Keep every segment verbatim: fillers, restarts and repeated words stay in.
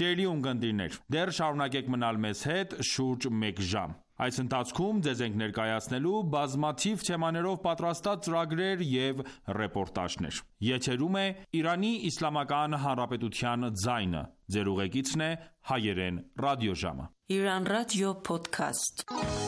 Սիրելի ունկնդիրներ, դեռ շարունակեք մնալ մեզ հետ շուրջ մեկ ժամ։ Այս ընթացքում ձեզ ենք ներկայացնելու բազմաթիվ թեմաներով պատրաստած ծրագրեր և ռեպորտաժներ։ Եթերում է Իրանի Իսլամական Հանրապետության ձայնը։ Ձեր ուղեկիցն է Հայերեն ռադիոժամը։ Iran Radio Podcast.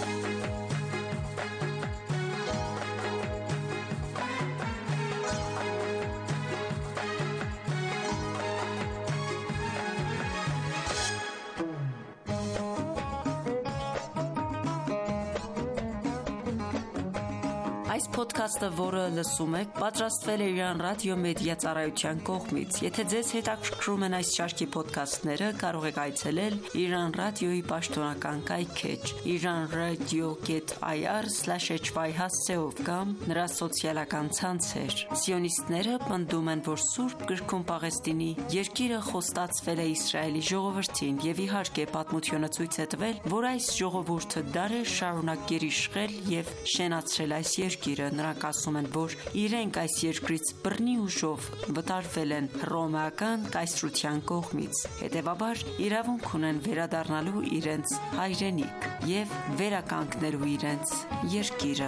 Այս ոդքասթը, որը լսում եք, պատրաստվել է Iran Radio Media ծառայության կողմից։ Եթե ձեզ հետաքրքրում են այս շարքի ոդքասթները, կարող եք այցելել Iran Radio-ի պաշտոնական կայքէջ iran radio dot i r slash h y հասցեով կամ նրա սոցիալական ցանցեր։ Սիոնիստները պնդում են, որ Սուրբ գրքում Պաղեստինի երկիրը խոստացվել է Իսրայելի ժողովրդին, եւ իհարկե պատմությունը ցույց է տվել, որ այս ժողովուրդը դարեր շարունակ գերիշխել եւ շենացրել այս երկիրը։ Նրանք ասում են, որ իրենք այս երկրից բռնի ուժով վտարվել են հռոմեական կայսրության կողմից, հետևաբար իրավունք ունեն վերադառնալու իրենց հայրենիք եւ վերականգնելու իրենց երկիրը։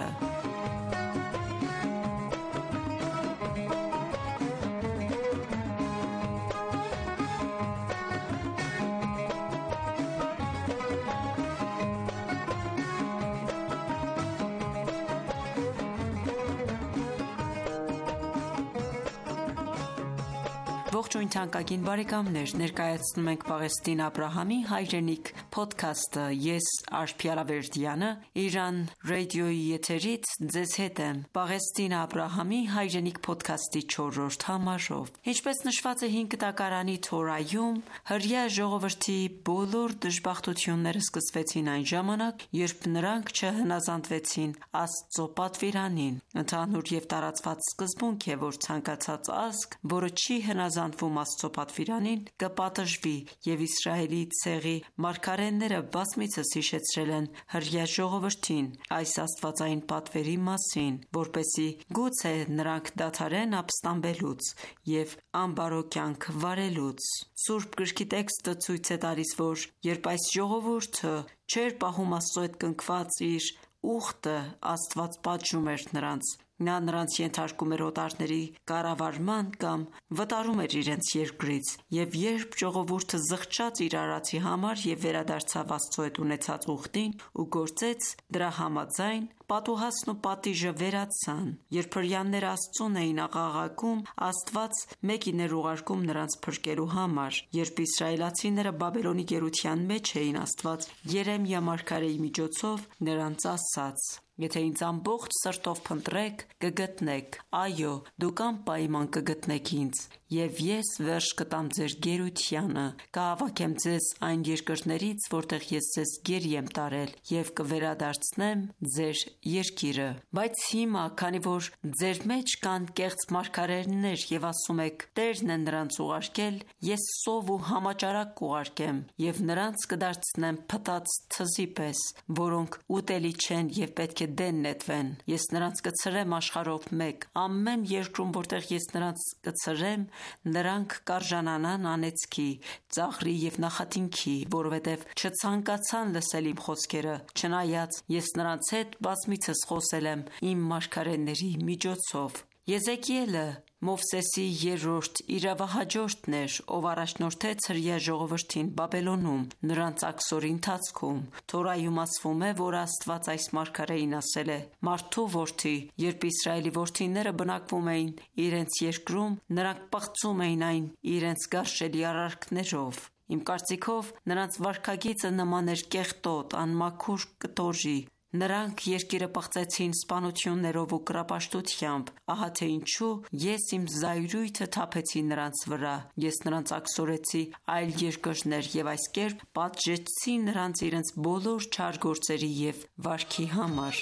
Ողջույն թանկագին բարեկամներ, ներկայացնում ենք Պաղեստին Աբրահամի հայրենիք ոդքասթը։ Ես Արփիա Լավերդյանը Iran Radio-ի եթերից ձեզ հետ եմ Պաղեստին Աբրահամի հայրենիք ոդքասթի չորրորդ համարով։ Ինչպես նշված է հինգ տակարանի Թորայում, հրեա ժողովրդի բոլոր դժբախտությունները սկսվեցին այն ժամանակ, երբ նրանք չհնազանդվեցին Աստծո պատվիրանին։ Ընդհանուր եւ տարածված սկզբունք է, որ ցանկացած ազգ, որը չի հնազանդվում Աստծո պատվիրանին, կպատժվի, եւ Իսրայելի ցեղի մարգարեները բազմիցս հիշեցրել են հրեա ժողովրդին այս աստվածային պատվերի մասին, որպեսզի գուցե նրանք դադարեն ապստամբելուց եւ անբարո կյանք վարելուց։ Սուրբ գրքի տեքստը ցույց է տալիս, որ երբ այս ժողովուրդը չէր պահում Աստծո հետ կնքված իր ուխտը, Աստված պատժում էր նրանց։ Նա նրանց ենթարկում էր օտարների կառավարման կամ վտարում էր իրենց երկրից, եւ երբ ժողովուրդը զղջաց իր արածի համար եւ վերադարձավ Աստծո հետ ունեցած ուխտին ու գործեց դրա համաձայն, պատուհասն ու պատիժը վերացան։ Երբ հրեաները Աստծուն էին աղաղակում, Աստված մեկին էր ուղարկում նրանց փրկելու համար։ Երբ իսրայելացիները Բաբելոնի գերության մեջ էին, Աստված Երեմիա մարգարեի միջոցով նրանց ասաց. Եթե ինձ ամբողջ սրտով փնտրեք, կգտնեք, այո, դուք անպայման կգտնեք ինձ, եւ ես վերջ կտամ ձեր գերությանը, կհավաքեմ ձեզ այն երկրներից, որտեղ ես ձեզ գերի եմ տարել, եւ կվերադարձնեմ ձեր երկիրը։ Բայց հիմա, քանի որ ձեր մեջ կան կեղծ մարգարեներ եւ ասում եք, Տերն է նրանց ուղարկել, ես սով ու համաճարակ կուղարկեմ, եւ նրանց կդարձնեմ փտած թզի պես, որոնք ուտելի չեն եւ պետք է դեն նետվեն։ Ես նրանց կցրեմ աշխարհով մեկ, ամեն երկրում, որտեղ ես նրանց կցրեմ, նրանք կարժանանան անեծքի, ծաղրի եւ նախատինքի, որովհետեւ չցանկացան լսել իմ խոսքերը, չնայած ես նրանց հետ բազմիցս խոսել եմ իմ մարգարեների միջոցով։ Եզեկիելը Մովսեսի երրորդ իրավահաջորդն էր, ով առաջնորդեց հրեա ժողովրդին Բաբելոնում նրանց աքսորի ընթացքում։ Թորայում ասվում է, որ Աստված այս մարգարեին ասել է. «Մարդու որդի, երբ Իսրայելի որդիները բնակվում էին իրենց երկրում, նրանք պղծում էին այն իրենց գարշելի արարքներով։ Իմ կարծիքով նրանց վարքագիծը նման էր կեղտոտ, անմաքուր կտորի։ Նրանք երկիրը պղծեցին սպանություններով ու կռապաշտությամբ, ահա թե ինչու ես իմ զայրույթը թափեցի նրանց վրա, ես նրանց աքսորեցի այլ երկրներ եւ այս կերպ պատժեցի նրանց իրենց բոլոր չար գործերի եւ վարքի համար»։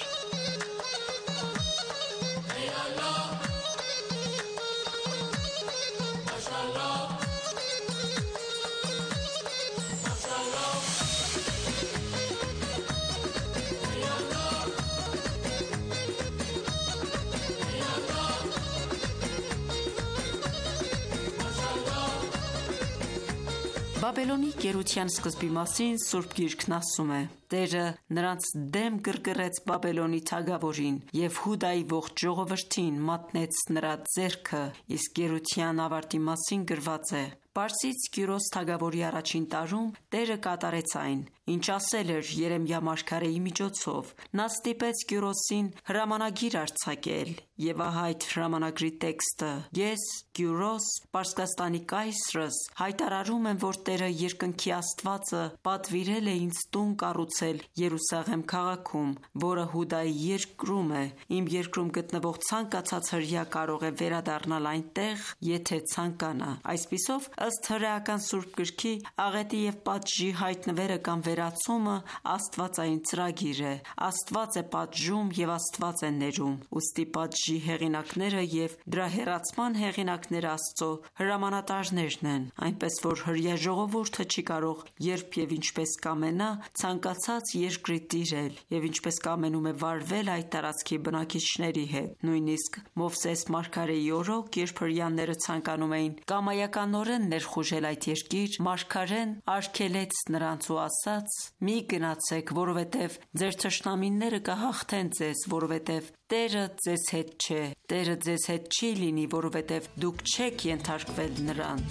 Բաբելոնի գերության սկզբի մասին Սուրբ Գիրքն ասում է. Տերը նրանց դեմ կռկռեց Բաբելոնի թագավորին և Հուդայի ողջ ժողովրդին մատնեց նրա ձեռքը, իսկ գերության ավարտի մասին գրված է. Պարսից Կյուրոս թագավորի առաջին տարում Տերը կատարեց այն, ինչ ասել էր Երեմիա մարգարեի միջոցով։ Նա ստիպեց Կյուրոսին հրամանագիր արձակել, և ահա այդ հրամանագրի տեքստը. Ես, Կյուրոս, Պարսկաստանի կայսրս, հայտարարում եմ, որ Տերը երկնքի Աստվածը պատվիրել է ինձ տուն կառուցել Երուսաղեմ քաղաքում, որը Հուդայի երկրում է։ Իմ երկրում գտնվող ցանկացած հրեա կարող է վերադառնալ այնտեղ, եթե ցանկանա։ Այսպիսով, ըստ հրեական Սուրբ Գրքի, աղետի և պատժի հայտնվելը կամ վերացումը աստվածային ծրագիր է։ Աստված է պատժում և Աստված է ներում։ Ուստի պատժի հեղինակները և դրա հեռացման հեղինակները Աստծո հրամանատարներն են, այնպես որ հրեա ժողովուրդը չի կարող երբ և ինչպես կամենա ցանկացած երկրի տիրել և ինչպես կամենում է վարվել այդ տարածքի բնակիչների հետ։ Նույնիսկ Մովսես մարգարեի օրոք, երբ հրեաները ցանկանում էին կամայականորեն ներխուժել այդ երկիր, մարգարեն արգելեց նրանց ու ասաց. «Մի գնացեք, որովհետև ձեր թշնամիները կհաղթեն ձեզ, որովհետև Տերը ձեզ հետ չէ, Տերը ձեզ հետ չի լինի, որովհետև դուք չեք ենթարկվել նրան»։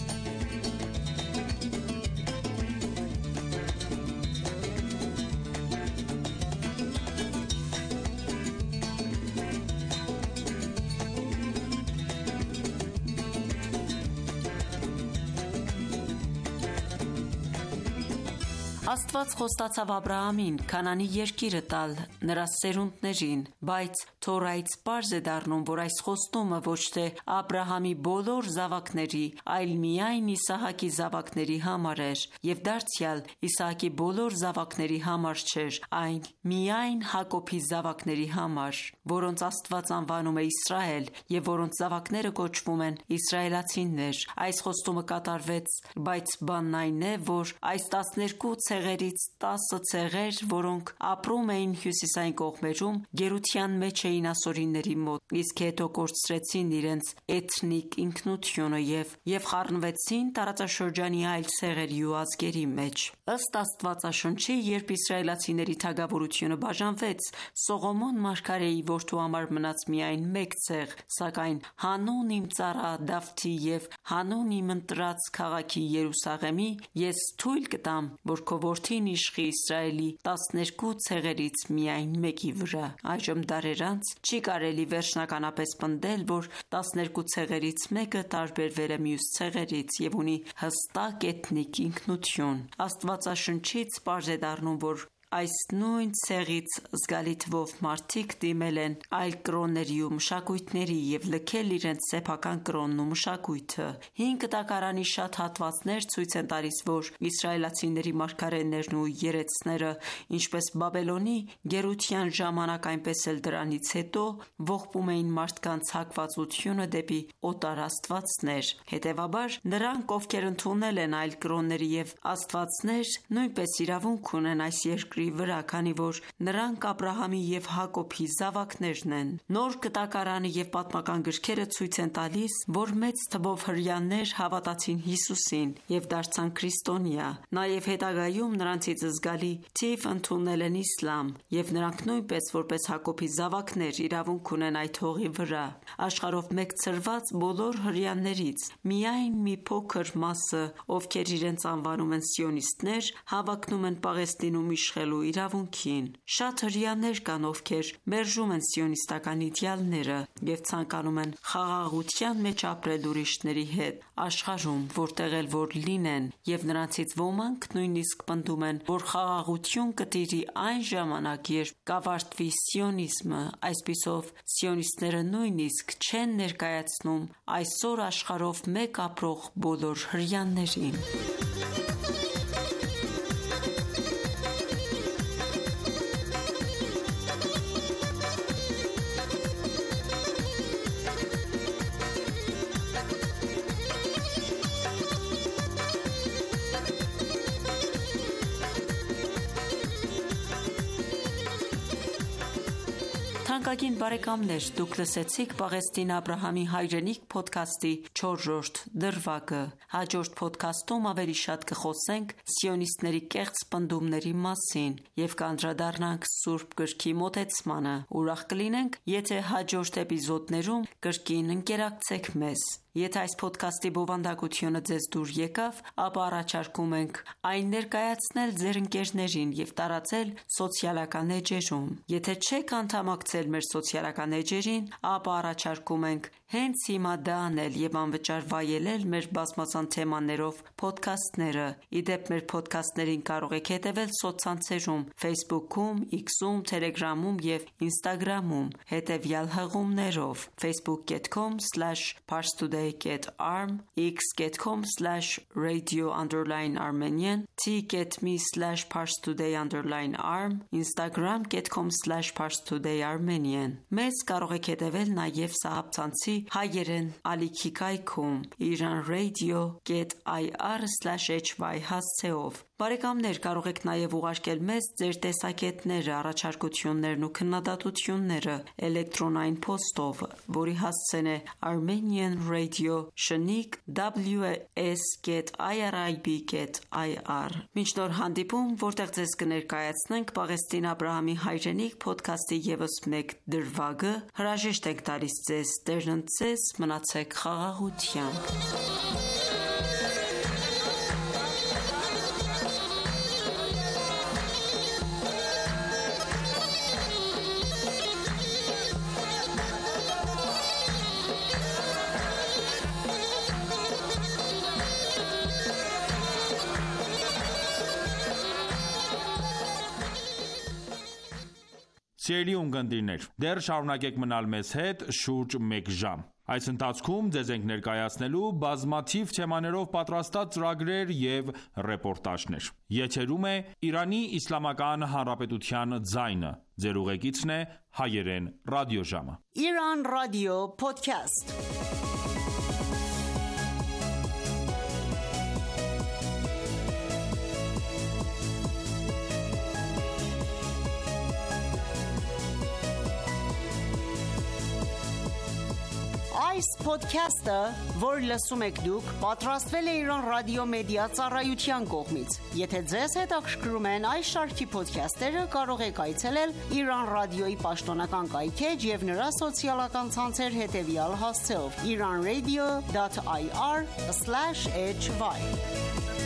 Աստված խոստացավ Աբրահամին Քանանի երկիրը տալ նրա սերունդներին, բայց Թորայից պարզ է դառնում, որ այս խոստումը ոչ թե Աբրահամի բոլոր զավակների, այլ միայն Իսահակի զավակների համար էր, և դարձյալ Իսահակի բոլոր զավակների համար չէր, այլ միայն Հակոբի զավակների համար, որոնց Աստված անվանում է Իսրայել և որոնց զավակները կոչվում են իսրայելացիներ։ Այս խոստումը կատարվեց, բայց բանն այն է, որ այս տասներկու ցեղերից տասը ցեղեր, որոնք ապրում էին հյուսիսային կողմերում, գերության մեջ էին ասորիների մոտ, իսկ հետո կորցրեցին իրենց էթնիկ ինքնությունը և և խառնվեցին տարածաշրջանի այլ ցեղերի ու ազգերի մեջ։ Ըստ Աստվածաշնչի, երբ իսրայելացիների թագավորությունը բաժանվեց, Սողոմոն մարգարեի որդու համար մնաց միայն մեկ ցեղ, սակայն հանուն իմ ծառա Դավթի և հանուն իմ ընտրած քաղաքի Երուսաղեմի, ես թույլ կտամ, որ քո որդին իշխի Իսրայելի տասներկու ցեղերից միայն մեկի վրա։ Այժմ դարեր անց չի կարելի վերջնականապես պնդել, որ տասներկու ցեղերից մեկը տարբերվել է մյուս ցեղերից և ունի հստակ էթնիկ ինքնություն։ Աստվածաշնչից պարզ է դառնում, որ այս նույն ցեղից զգալի թվով մարդիկ դիմել են այլ կրոնների ու մշակույթների և լքել իրենց սեփական կրոնն ու մշակույթը։ Հին Կտակարանի շատ հատվածներ ցույց են տալիս, որ իսրայելացիների մարգարեներն ու երեցները, ինչպես Բաբելոնի գերության ժամանակ, այնպես էլ դրանից հետո, ողբում էին մարդկանց հակվածությունը դեպի օտար աստվածներ։ Հետևաբար, նրանք, ովքեր ընդունել են այլ կրոնների և աստվածներ, նույնպես իրավունք ունեն այս երկրի վրա, քանի որ նրանք Աբրահամի և Հակոբի զավակներն են։ Նոր Կտակարանը և պատմական գրքերը ցույց են տալիս, որ մեծ թվով հրեաներ հավատացին Հիսուսին և դարձան քրիստոնյա։ Նաև հետագայում նրանցից զգալի թիվ ընդունել են իսլամ, և նրանք նույնպես որպես Հակոբի զավակներ իրավունք ունեն այդ հողի վրա։ Աշխարհով մեկ ցրված բոլոր հրեաներից միայն մի փոքր մասը, ովքեր իրենց անվանում են սիոնիստներ, հավակնում են Պաղեստինում իշխելու իրավունքին։ Շատ հրեաներ կան, ովքեր մերժում են սիոնիստական իդեալները և ցանկանում են խաղաղության մեջ ապրել ուրիշների հետ աշխարհում, որտեղ էլ որ լինեն, և նրանցից ոմանք նույնիսկ պնդում են, որ խաղաղություն կտիրի այն ժամանակ, երբ կավարտվի սիոնիզմը։ Այսպիսով, սիոնիստները նույնիսկ չեն ներկայացնում այսօր աշխարհով մեկ ապրող բոլոր հրեաներին։ Թանկագին բարեկամներ, դուք լսեցիք Պաղեստին Աբրահամի հայրենիք փոդքասթի չորրորդ դրվագը։ Հաջորդ փոդքասթում ավելի շատ կխոսենք սիոնիստների կեղծ պնդումների մասին եւ կանդրադառնանք Սուրբ Գրքի մոտեցմանը։ Ուրախ կլինենք, եթե հաջորդ էպիզոդներում կրկին ընկերակցեք մեզ։ Եթե այս փոդքասթի բովանդակությունը ձեզ դուր եկավ, ապա առաջարկում ենք այն ներկայացնել ձեր ընկերներին եւ տարածել սոցիալական էջերում։ Եթե չեք անդամակցել մեր սոցիալական էջերին, ապա առաջարկում ենք հենց հիմա դա անել եւ անվճար վայելել մեր բազմազան թեմաներով փոդքասթները։ Իդեպ մեր փոդքասթներին կարող եք հետևել սոցցանցերում՝ Facebook-ում, X-ում, Telegram-ում եւ Instagram-ում հետևյալ հղումներով՝ facebook dot com slash parstoday dot arm, x dot com slash radio underline armenian, t dot m e slash parstoday underline arm, instagram dot com slash parstoday armenian։ Մեզ կարող եք հետևել նաեւ սահապցանցի հայերեն ալիքի կայքում iranradio dot i r slash h y հասցեով։ Բարեկամներ, կարող եք նաև ուղարկել մեզ ձեր տեսակետները, առաջարկություններն ու քննադատությունները էլեկտրոնային փոստով, որի հասցեն է armenian radio շնիկ w s dot i r i b dot i r։ Մինչ նոր հանդիպում, որտեղ ձեզ կներկայացնենք Պաղեստին Աբրահամի հայրենիք փոդքասթի ևս մեկ դրվագը, հրաժեշտ ենք տալիս ձեզ, Տերն ընդ ձեզ, մնացեք խաղաղությամբ։ Սիրելի ունկնդիրներ, դեռ շարունակեք մնալ մեզ հետ շուրջ մեկ ժամ։ Այս ընթացքում ձեզ ենք ներկայացնելու բազմաթիվ թեմաներով պատրաստած ծրագրեր եւ ռեպորտաժներ։ Եթերում է Իրանի Իսլամական Հանրապետության ձայնը։ Ձեր ուղեկիցն է հայերեն ռադիոժամը։ Iran Radio Podcast։ Այս podcast-ը, որ լսում եք դուք, պատրաստվել է Iran Radio Media ծառայության կողմից։ Եթե ձեզ հետաքրքրում են այս շարքի podcast-երը, կարող եք այցելել Iran Radio-ի պաշտոնական կայքեջ եւ նրա սոցիալական ցանցեր հետևյալ հասցեով iranradio dot i r slash h y։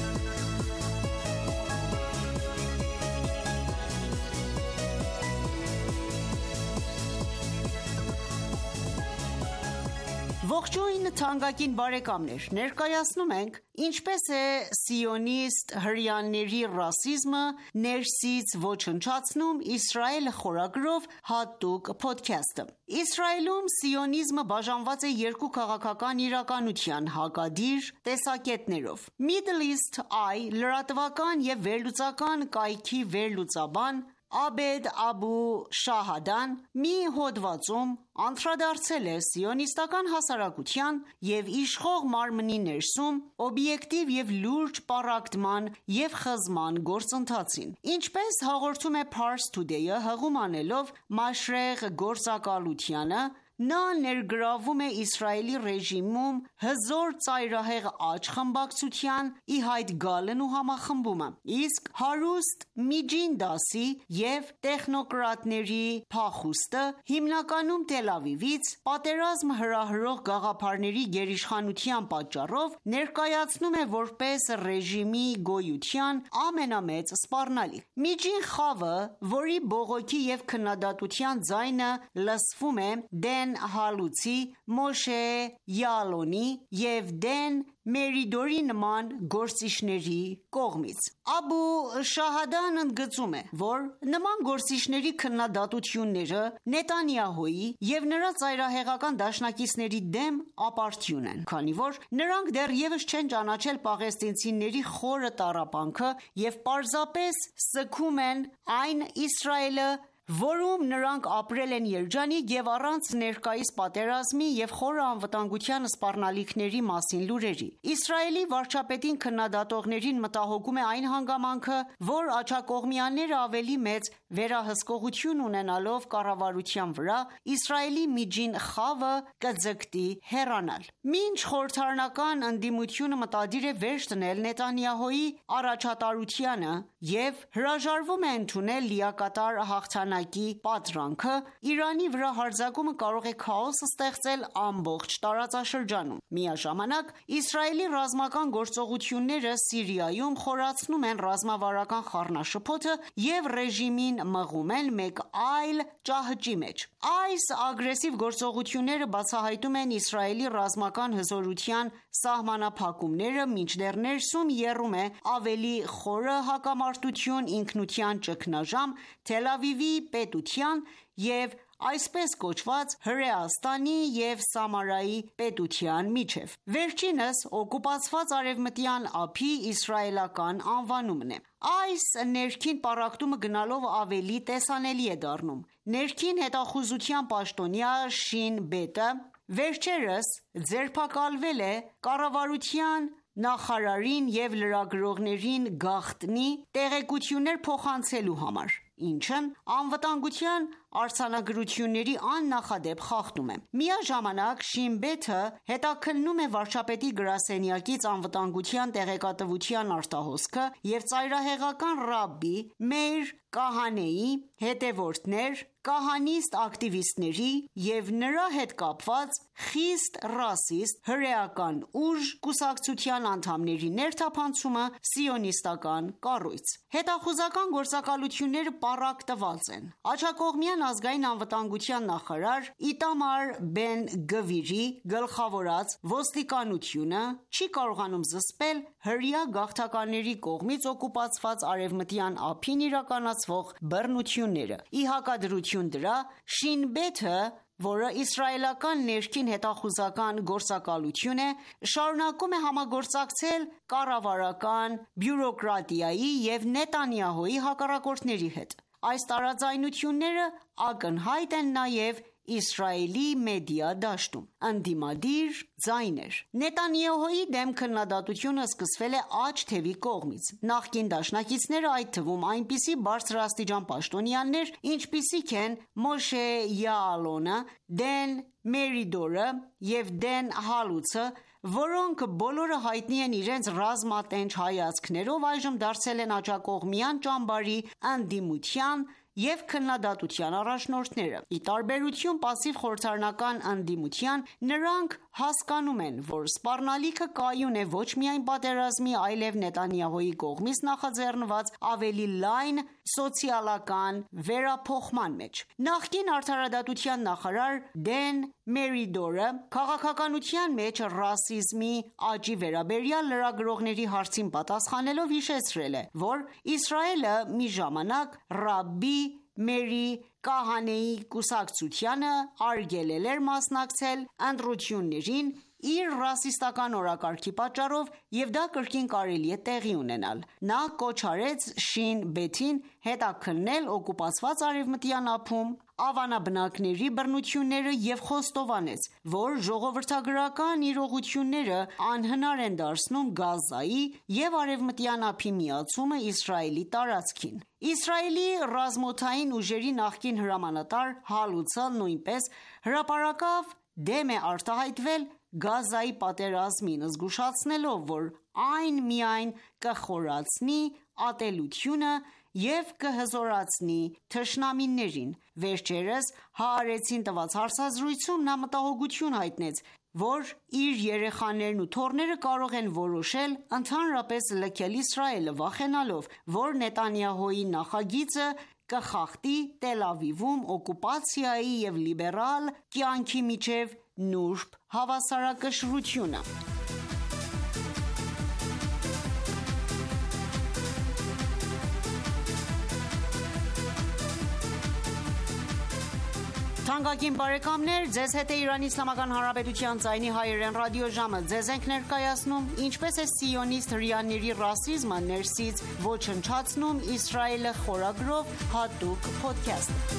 Ողջույն թանկագին բարեկամներ, ներկայացնում ենք ինչպես է սիոնիստ հրեաների ռասիզմը ներսից ոչնչացնում Իսրայելը խորագրով հատուկ փոդքասթը։ Իսրայելում սիոնիզմը բաժանված է երկու քաղաքական իրականության հակադիր տեսակետներով։ Middle East Eye լրատվական եւ վերլուծական կայքի վերլուծաբան Աբեդ Աբու Շահադան մի հոդվածում անդրադարձել է սիոնիստական հասարակության եւ իշխող մարմնի ներսում օբյեկտիվ եւ լուրջ պառակտման եւ խզման գործընթացին։ Ինչպես հաղորդում է Pars Today-ը հղում անելով Մաշրեղ գործակալությանը, նա ներգրավում է Իսրայելի ռեժիմում հզոր ծայրահեղ աճ խմբակցության ի հայտ գալն ու համախմբումը, իսկ հարուստ միջին դասի եւ տեխնոկրատների փախուստը հիմնականում Տել Ավիվից պատերազմ հրահրող գաղափարների գերիշխանության պատճառով ներկայացնում է որպես ռեժիմի գոյության ամենամեծ սպառնալիք։ Միջին խավը, որի բողոքի եւ քննադատության ձայնը լսվում է Դեն Հալուցի, Մոշե Յալոնի եւ Դեն Մերիդորի նման գործիչների կողմից։ Աբու Շահադան ընդգծում է, որ նման գործիչների քննադատությունները Նետանյահուի եւ նրա ծայրահեղական դաշնակիցների դեմ ապարդյուն են, քանի որ նրանք դեռևս չեն ճանաչել պաղեստինցիների խորը տառապանքը եւ պարզապես սգում են այն Իսրայելը որում նրանք ապրել են երջանիկ և առանց ներկայիս պատերազմի և խորը անվտանգության սպառնալիքների մասին լուրերի։ Իսրայելի վարչապետին քննադատողներին մտահոգում է այն հանգամանքը, որ աջակողմյանները ավելի մեծ վերահսկողություն ունենալով կառավարության վրա, Իսրայելի միջին խավը կձգտի հեռանալ։ Մինչ խորհրդարանական ընդդիմությունը մտադիր է վերջ դնել Նեթանյահուի առաջատարությանը և հրաժարվում է ընդունել լիակատար հաղթանակի պատրանքը, Իրանի վրա հարձակումը կարող է քաոս ստեղծել ամբողջ տարածաշրջանում։ Միաժամանակ, Իսրայելի ռազմական գործողությունները Սիրիայում խորացնում են ռազմավարական խառնաշփոթը և ռեժիմին մղում են մեկ այլ ճահճի մեջ։ Այս ագրեսիվ գործողությունները բացահայտում են Իսրայելի ռազմական հզորության սահմանափակումները, մինչդեռ ներսում եռում է ավելի խորը հակամարտություն ինքնության ճգնաժամ Թել Ավիվի պետության և այսպես կոչված Հրեաստանի և Սամարայի պետության միջև։ Վերջինս օկուպացված արևմտյան ափի իսրայելական անվանումն է։ Այս ներքին պառակտումը գնալով ավելի տեսանելի է դառնում։ Ներքին հետախուզության պաշտոնյա Շին Բետը վերջերս ձերբակալվել է կառավարության նախարարին և լրագրողներին գաղտնի տեղեկություններ փոխանցելու համար, ինչն անվտանգության արձանագրությունների աննախադեպ խախտում է։ Միաժամանակ Շին Բեթը հետաքննում է վարչապետի գրասենյակից անվտանգության տեղեկատվության արտահոսքը և ծայրահեղական ռաբբի Մեիր Կահանեի հետևորդներ, կահանիստ ակտիվիստների և նրա հետ կապված խիստ ռասիստ հրեական ուժ կուսակցության անդամների ներթափանցումը սիոնիստական կառույց։ Հետախուզական գործակալությունները պառակտված են։ Աջակողմյան ազգային անվտանգության նախարար Իտամար Բեն Գվիրի գլխավորած ոստիկանությունը չի կարողանում զսպել հրեա գաղթականների կողմից օկուպացված արևմտյան ափին իրականացվող բռնությունները։ Ի հակադրություն դրա, Շին Բեթը, որը իսրայելական ներքին հետախուզական գործակալություն է, շարունակում է համագործակցել կառավարական բյուրոկրատիայի և Նեթանյահուի հակառակորդների հետ։ Այս տարաձայնությունները ակնհայտ են նաև Իսրայելի մեդիա դաշտում։ Ընդդիմադիր ձայներ Նեթանյահուի դեմ քննադատությունը սկսվել է աջ թևի կողմից։ Նախկին դաշնակիցները, այդ թվում այնպիսի բարձրաստիճան պաշտոնյաներ, ինչպիսիք են Մոշե Յաալոնը, Դեն Մերիդորը և Դեն Հալուցը, որոնք բոլորը հայտնի են իրենց ռազմատենչ հայացքներով, այժմ դարձել են աջակողմյան ճամբարի ընդդիմության և քննադատության առաջնորդները։ Ի տարբերություն պասիվ խորհրդարանական ընդդիմության, նրանք հասկանում են, որ սպառնալիքը կայուն է ոչ միայն պատերազմի, այլև Նեթանյահուի կողմից նախաձեռնված ավելի լայն սոցիալական վերափոխման մեջ։ Նախկին արդարադատության նախարար Դեն Մերիդորը քաղաքականության մեջ ռասիզմի աճի վերաբերյալ լրագրողների հարցին պատասխանելով հիշեցրել է, որ Իսրայելը մի ժամանակ ռաբբի Մերի Կահանեի կուսակցությանը արգելել էր մասնակցել ընտրություններին իր ռասիստական օրակարգի պատճառով և դա կրկին կարելի է տեղի ունենալ։ Նա կոչ արեց Շին Բեթին հետաքննել օկուպացված արևմտյան ափում ավանաբնակների բռնությունները և խոստովանեց, որ ժողովրդագրական իրողությունները անհնար են դարձնում Գազայի և արևմտյան ափի միացումը Իսրայելի տարածքին։ Իսրայելի ռազմօդային ուժերի նախկին հրամանատար Հալուցը նույնպես հրապարակավ դեմ է արտահայտվել Գազայի պատերազմին, զգուշացնելով, որ այն միայն կխորացնի ատելությունը և կհզորացնի թշնամիներին։ Վերջերս Հaaretzին տված հարցազրույցում նա մտահոգություն հայտնեց, որ իր երեխաներն ու թոռները կարող են որոշել ընդհանրապես լքել Իսրայելը, վախենալով, որ Նեթանյահուի նախագիծը կխախտի Տել Ավիվում օկուպացիայի և լիբերալ կյանքի միջև նուրբ հավասարակշռությունը։ Թանկագին բարեկամներ, ձեզ հետ է Իրանի Իսլամական Հանրապետության ձայնի հայերեն ռադիոժամը։ Ձեզ ենք ներկայացնում ինչպես է սիոնիստ հրեաների ռասիզմը ներսից ոչնչացնում Իսրայելը խորագրով հատուկ փոդքասթ։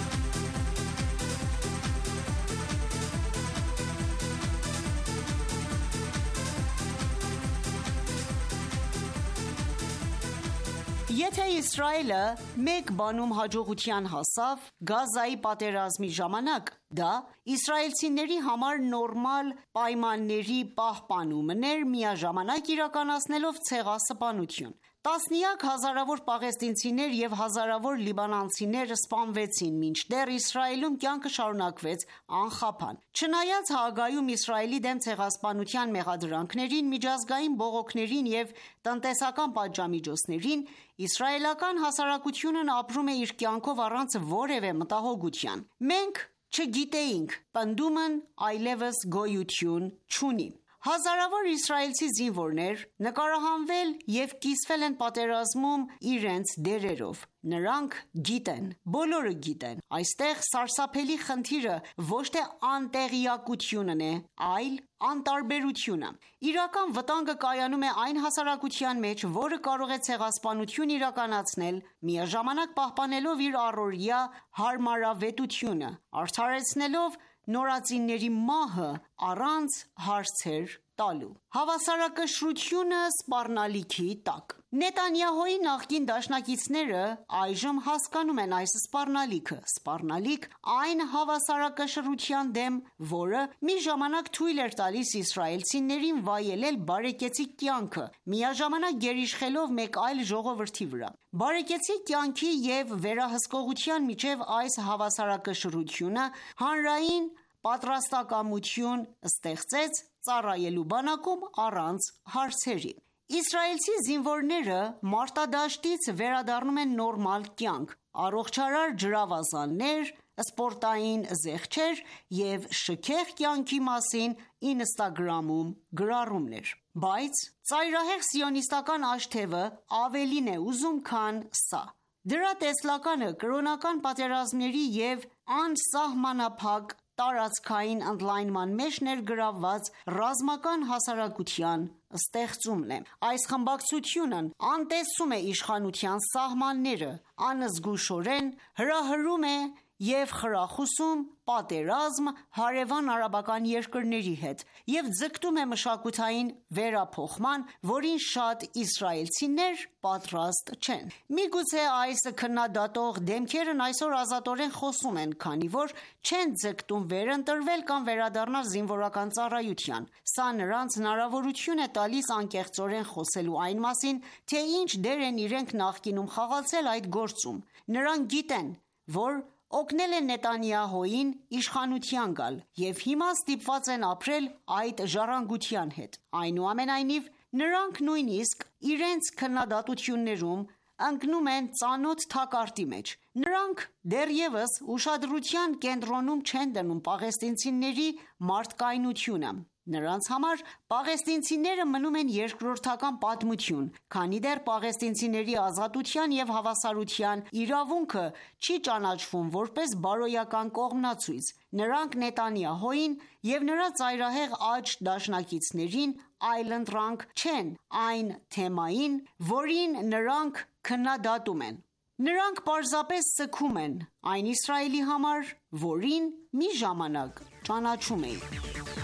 Եթե Իսրայելը մեկ բանում հաջողության հասավ Գազայի պատերազմի ժամանակ, դա իսրայելցիների համար նորմալ պայմանների պահպանումն էր, միաժամանակ իրականացնելով ցեղասպանություն։ Տասնյակ հազարավոր պաղեստինցիներ և հազարավոր լիբանանցիներ սպանվեցին, մինչդեռ Իսրայելում կյանքը շարունակվեց անխափան։ Չնայած Հաագայում Իսրայելի դեմ ցեղասպանության մեղադրանքներին, միջազգային բողոքներին և տնտեսական պատժամիջոցներին, իսրայելական հասարակությունն ապրում է իր կյանքով առանց որևէ մտահոգության։ Մենք չգիտեինք, պնդումն այլևս գոյություն չունի։ Հազարավոր իսրայելցի զինվորներ նկարահանվել և կիսվել են պատերազմում իրենց դերերով։ Նրանք գիտեն, բոլորը գիտեն, այստեղ սարսափելի խնդիրը ոչ թե անտեղյակությունն է, այլ անտարբերությունը։ Իրական վտանգը կայանում է այն հասարակության մեջ, որը կարող է ցեղասպանություն իրականացնել, միաժամանակ պահպանելով իր առօրյա հարմարավետությունը, արդարացնելով նորածինների մահը առանց հարցեր տալու։ Հավասարակշռությունը սպառնալիքի տակ։ Նետանյահուի նախկին դաշնակիցները այժմ հասկանում են այս սպառնալիքը, սպառնալիք այն հավասարակշռության դեմ, որը մի ժամանակ թույլ էր տալիս իսրայելցիներին վայելել բարեկեցիկ կյանքը, միաժամանակ գերիշխելով մեկ այլ ժողովրդի վրա։ Բարեկեցիկ կյանքի և վերահսկողության միջև այս հավասարակշռությունը հանրային պատրաստակամություն ստեղծեց ծառայելու բանակում առանց հարցերի։ Իսրայելցի զինվորները մարտադաշտից վերադառնում են նորմալ կյանք, առողջարար ջրավազաններ, սպորտային զեղչեր և շքեղ կյանքի մասին ինստագրամում գրառումներ։ Բայց ծայրահեղ սիոնիստական աշտևը ավելին է ուզում, քան սա։ Դրա տեսլականը կրոնական պատերազմների և անսահմանափակ տարածքային ընդլայնման մեջ ներգրավված ռազմական հասարակության ստեղծումն է։ Այս խմբակցությունն անտեսում է իշխանության սահմանները, անզգուշորեն հրահրում է և խրախուսում պատերազմ հարևան արաբական երկրների հետ և ձգտում է մշակութային վերափոխման, որին շատ իսրայելցիներ պատրաստ չեն։ Միգուցե այս քննադատող դեմքերն այսօր ազատորեն խոսում են, քանի որ չեն ձգտում վերընտրվել կամ վերադառնալ զինվորական ծառայության։ Սա նրանց հնարավորություն է տալիս անկեղծորեն խոսելու այն մասին, թե ինչ դեր են իրենք նախկինում խաղացել այդ գործում։ Նրանք գիտեն, որ օգնել են Նետանյահուին իշխանության գալ և հիմա ստիպված են ապրել այդ ժառանգության հետ։ Այնուամենայնիվ, նրանք նույնիսկ իրենց քննադատություններում ընկնում են ծանոթ թակարդի մեջ։ Նրանք դեռևս ուշադրության կենտրոնում չեն դնում պաղեստինցիների մարդկայնությունը։ Նրանց համար պաղեստինցիները մնում են երկրորդական պատմություն, քանի դեռ պաղեստինցիների ազատության և հավասարության իրավունքը չի ճանաչվում որպես բարոյական կողմնացույց։ Նրանք Նետանյահուին և նրա ծայրահեղ աջ դաշնակիցներին այլընտրանք չեն այն թեմային, որին նրանք քննադատում են։ Նրանք պարզապես սգում են այն Իսրայելի համար, որին մի ժամանակ ճանաչում էին։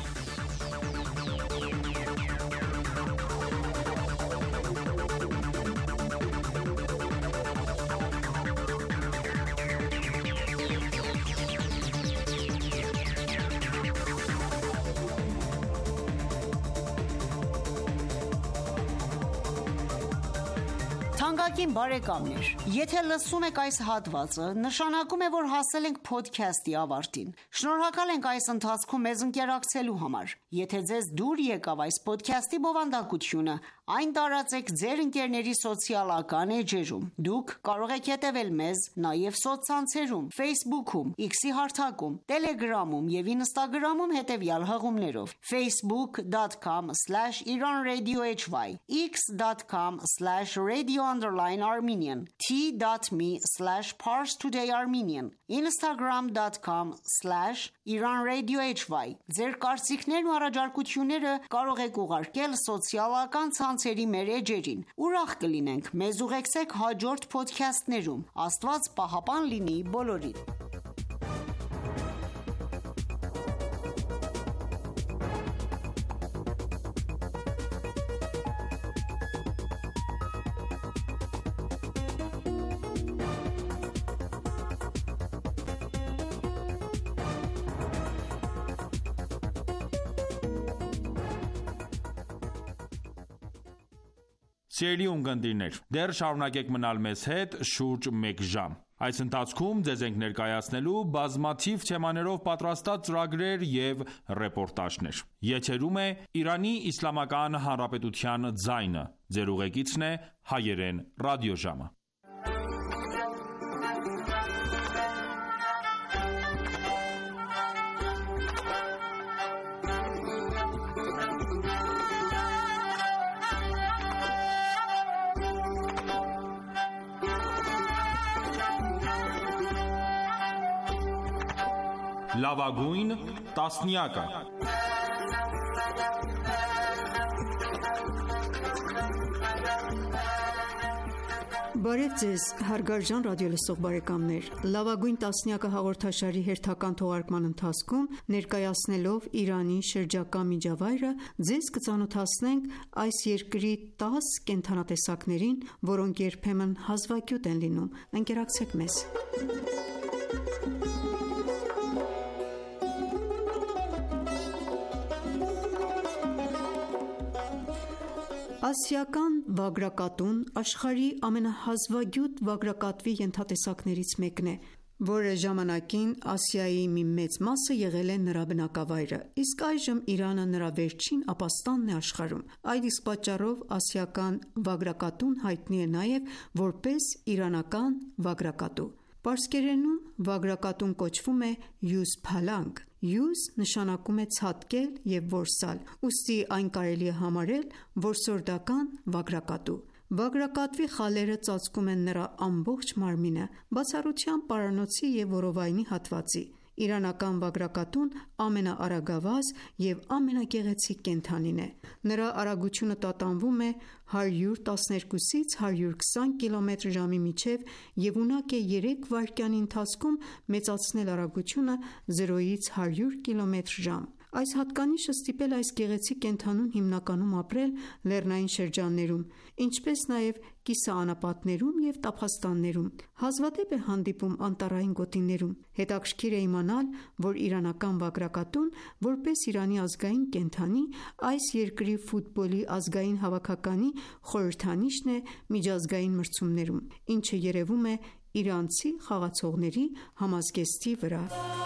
Թանկագին բարեկամներ, եթե լսում եք այս հատվածը, նշանակում է, որ հասել ենք փոդքասթի ավարտին։ Շնորհակալ ենք այս ընթացքում մեզ ընկերակցելու համար։ Եթե ձեզ դուր եկավ այս փոդքասթի բովանդակությունը, այն տարածեք ձեր ընկերների սոցիալական էջերում։ Դուք կարող եք հետևել մեզ նաև սոցցանցերում՝ Facebook-ում, X-ի հարթակում, Telegram-ում և Instagram-ում հետևյալ հղումներով՝ facebook dot com slash iran radio hy, x dot com slash radio underline Armenian, t.me slash parstoday.armenian, instagram dot com slash Iran Radio H Y. Ձեր կարծիքներն ու առաջարկությունները կարող եք ուղարկել սոցիալական ցանցերի մեր էջերին։ Ուրախ կլինենք մեզ ուղեկցեք հաջորդ փոդքասթներում։ Աստված պահապան լինի բոլորին։ Սիրելի ունկնդիրներ, դեռ շարունակեք մնալ մեզ հետ շուրջ մեկ ժամ։ Այս ընթացքում ձեզ ենք ներկայացնելու բազմաթիվ թեմաներով պատրաստած ծրագրեր և ռեպորտաժներ։ Եթերում է Իրանի Իսլամական Հանրապետության ձայնը։ Ձեր ուղեկիցն է հայերեն ռադիոժամը։ Լավագույն տասնյակը։ Բարև ձեզ, հարգարժան ռադիոլսող բարեկամներ։ Լավագույն տասնյակը հաղորդաշարի հերթական թողարկման ընթացքում ներկայացնելով Իրանի շրջակա միջավայրը, ձեզ կծանոթացնենք այս երկրի տաս կենդանատեսակներին, որոնք երբեմն հազվագյուտ են լինում։ Ընկերակցեք մեզ։ Ասիական վագրակատուն աշխարհի ամենահազվագյուտ վագրակատվի ենթատեսակներից մեկն է, որը ժամանակին Ասիայի մի մեծ մասը եղել է նրա բնակավայրը, իսկ այժմ Իրանը նրա վերջին ապաստանն է աշխարհում։ Այդ իսկ պատճառով ասիական վագրակատուն հայտնի է նաև որպես իրանական վագրակատու։ Պարսկերենում վագրակատուն կոչվում է յուզ փալանգ։ Յուզ նշանակում է ցատկել և որսալ, ուստի այն կարելի է համարել որսորդական վագրակատու։ Վագրակատվի խալերը ծածկում են նրա ամբողջ մարմինը, բացառությամբ պարանոցի և որովայնի հատվածի։ Իրանական վագրակատուն ամենաարագավազ և ամենագեղեցիկ կենդանին է։ Նրա արագությունը տատանվում է հարյուր տասներկուսից հարյուր քսան կիլոմետր ժամի միջև և ունակ է երեք վայրկյանի ընթացքում մեծացնել արագությունը զրոյից հարյուր կիլոմետր ժամ։ Այս հատկանիշը ստիպել է այս գեղեցիկ կենդանուն հիմնականում ապրել լեռնային շրջաններում, ինչպես նաև կիսաանապատներում և տափաստաններում։ Հազվադեպ է հանդիպում անտառային գոտիներում։ Հետաքրքիր է իմանալ, որ իրանական վագրակատուն, որպես Իրանի ազգային կենդանի, այս երկրի ֆուտբոլի ազգային հավաքականի խորհրդանիշն է միջազգային մրցումներում, ինչը երևում է իրանցի խաղացողների համազգեստի վրա։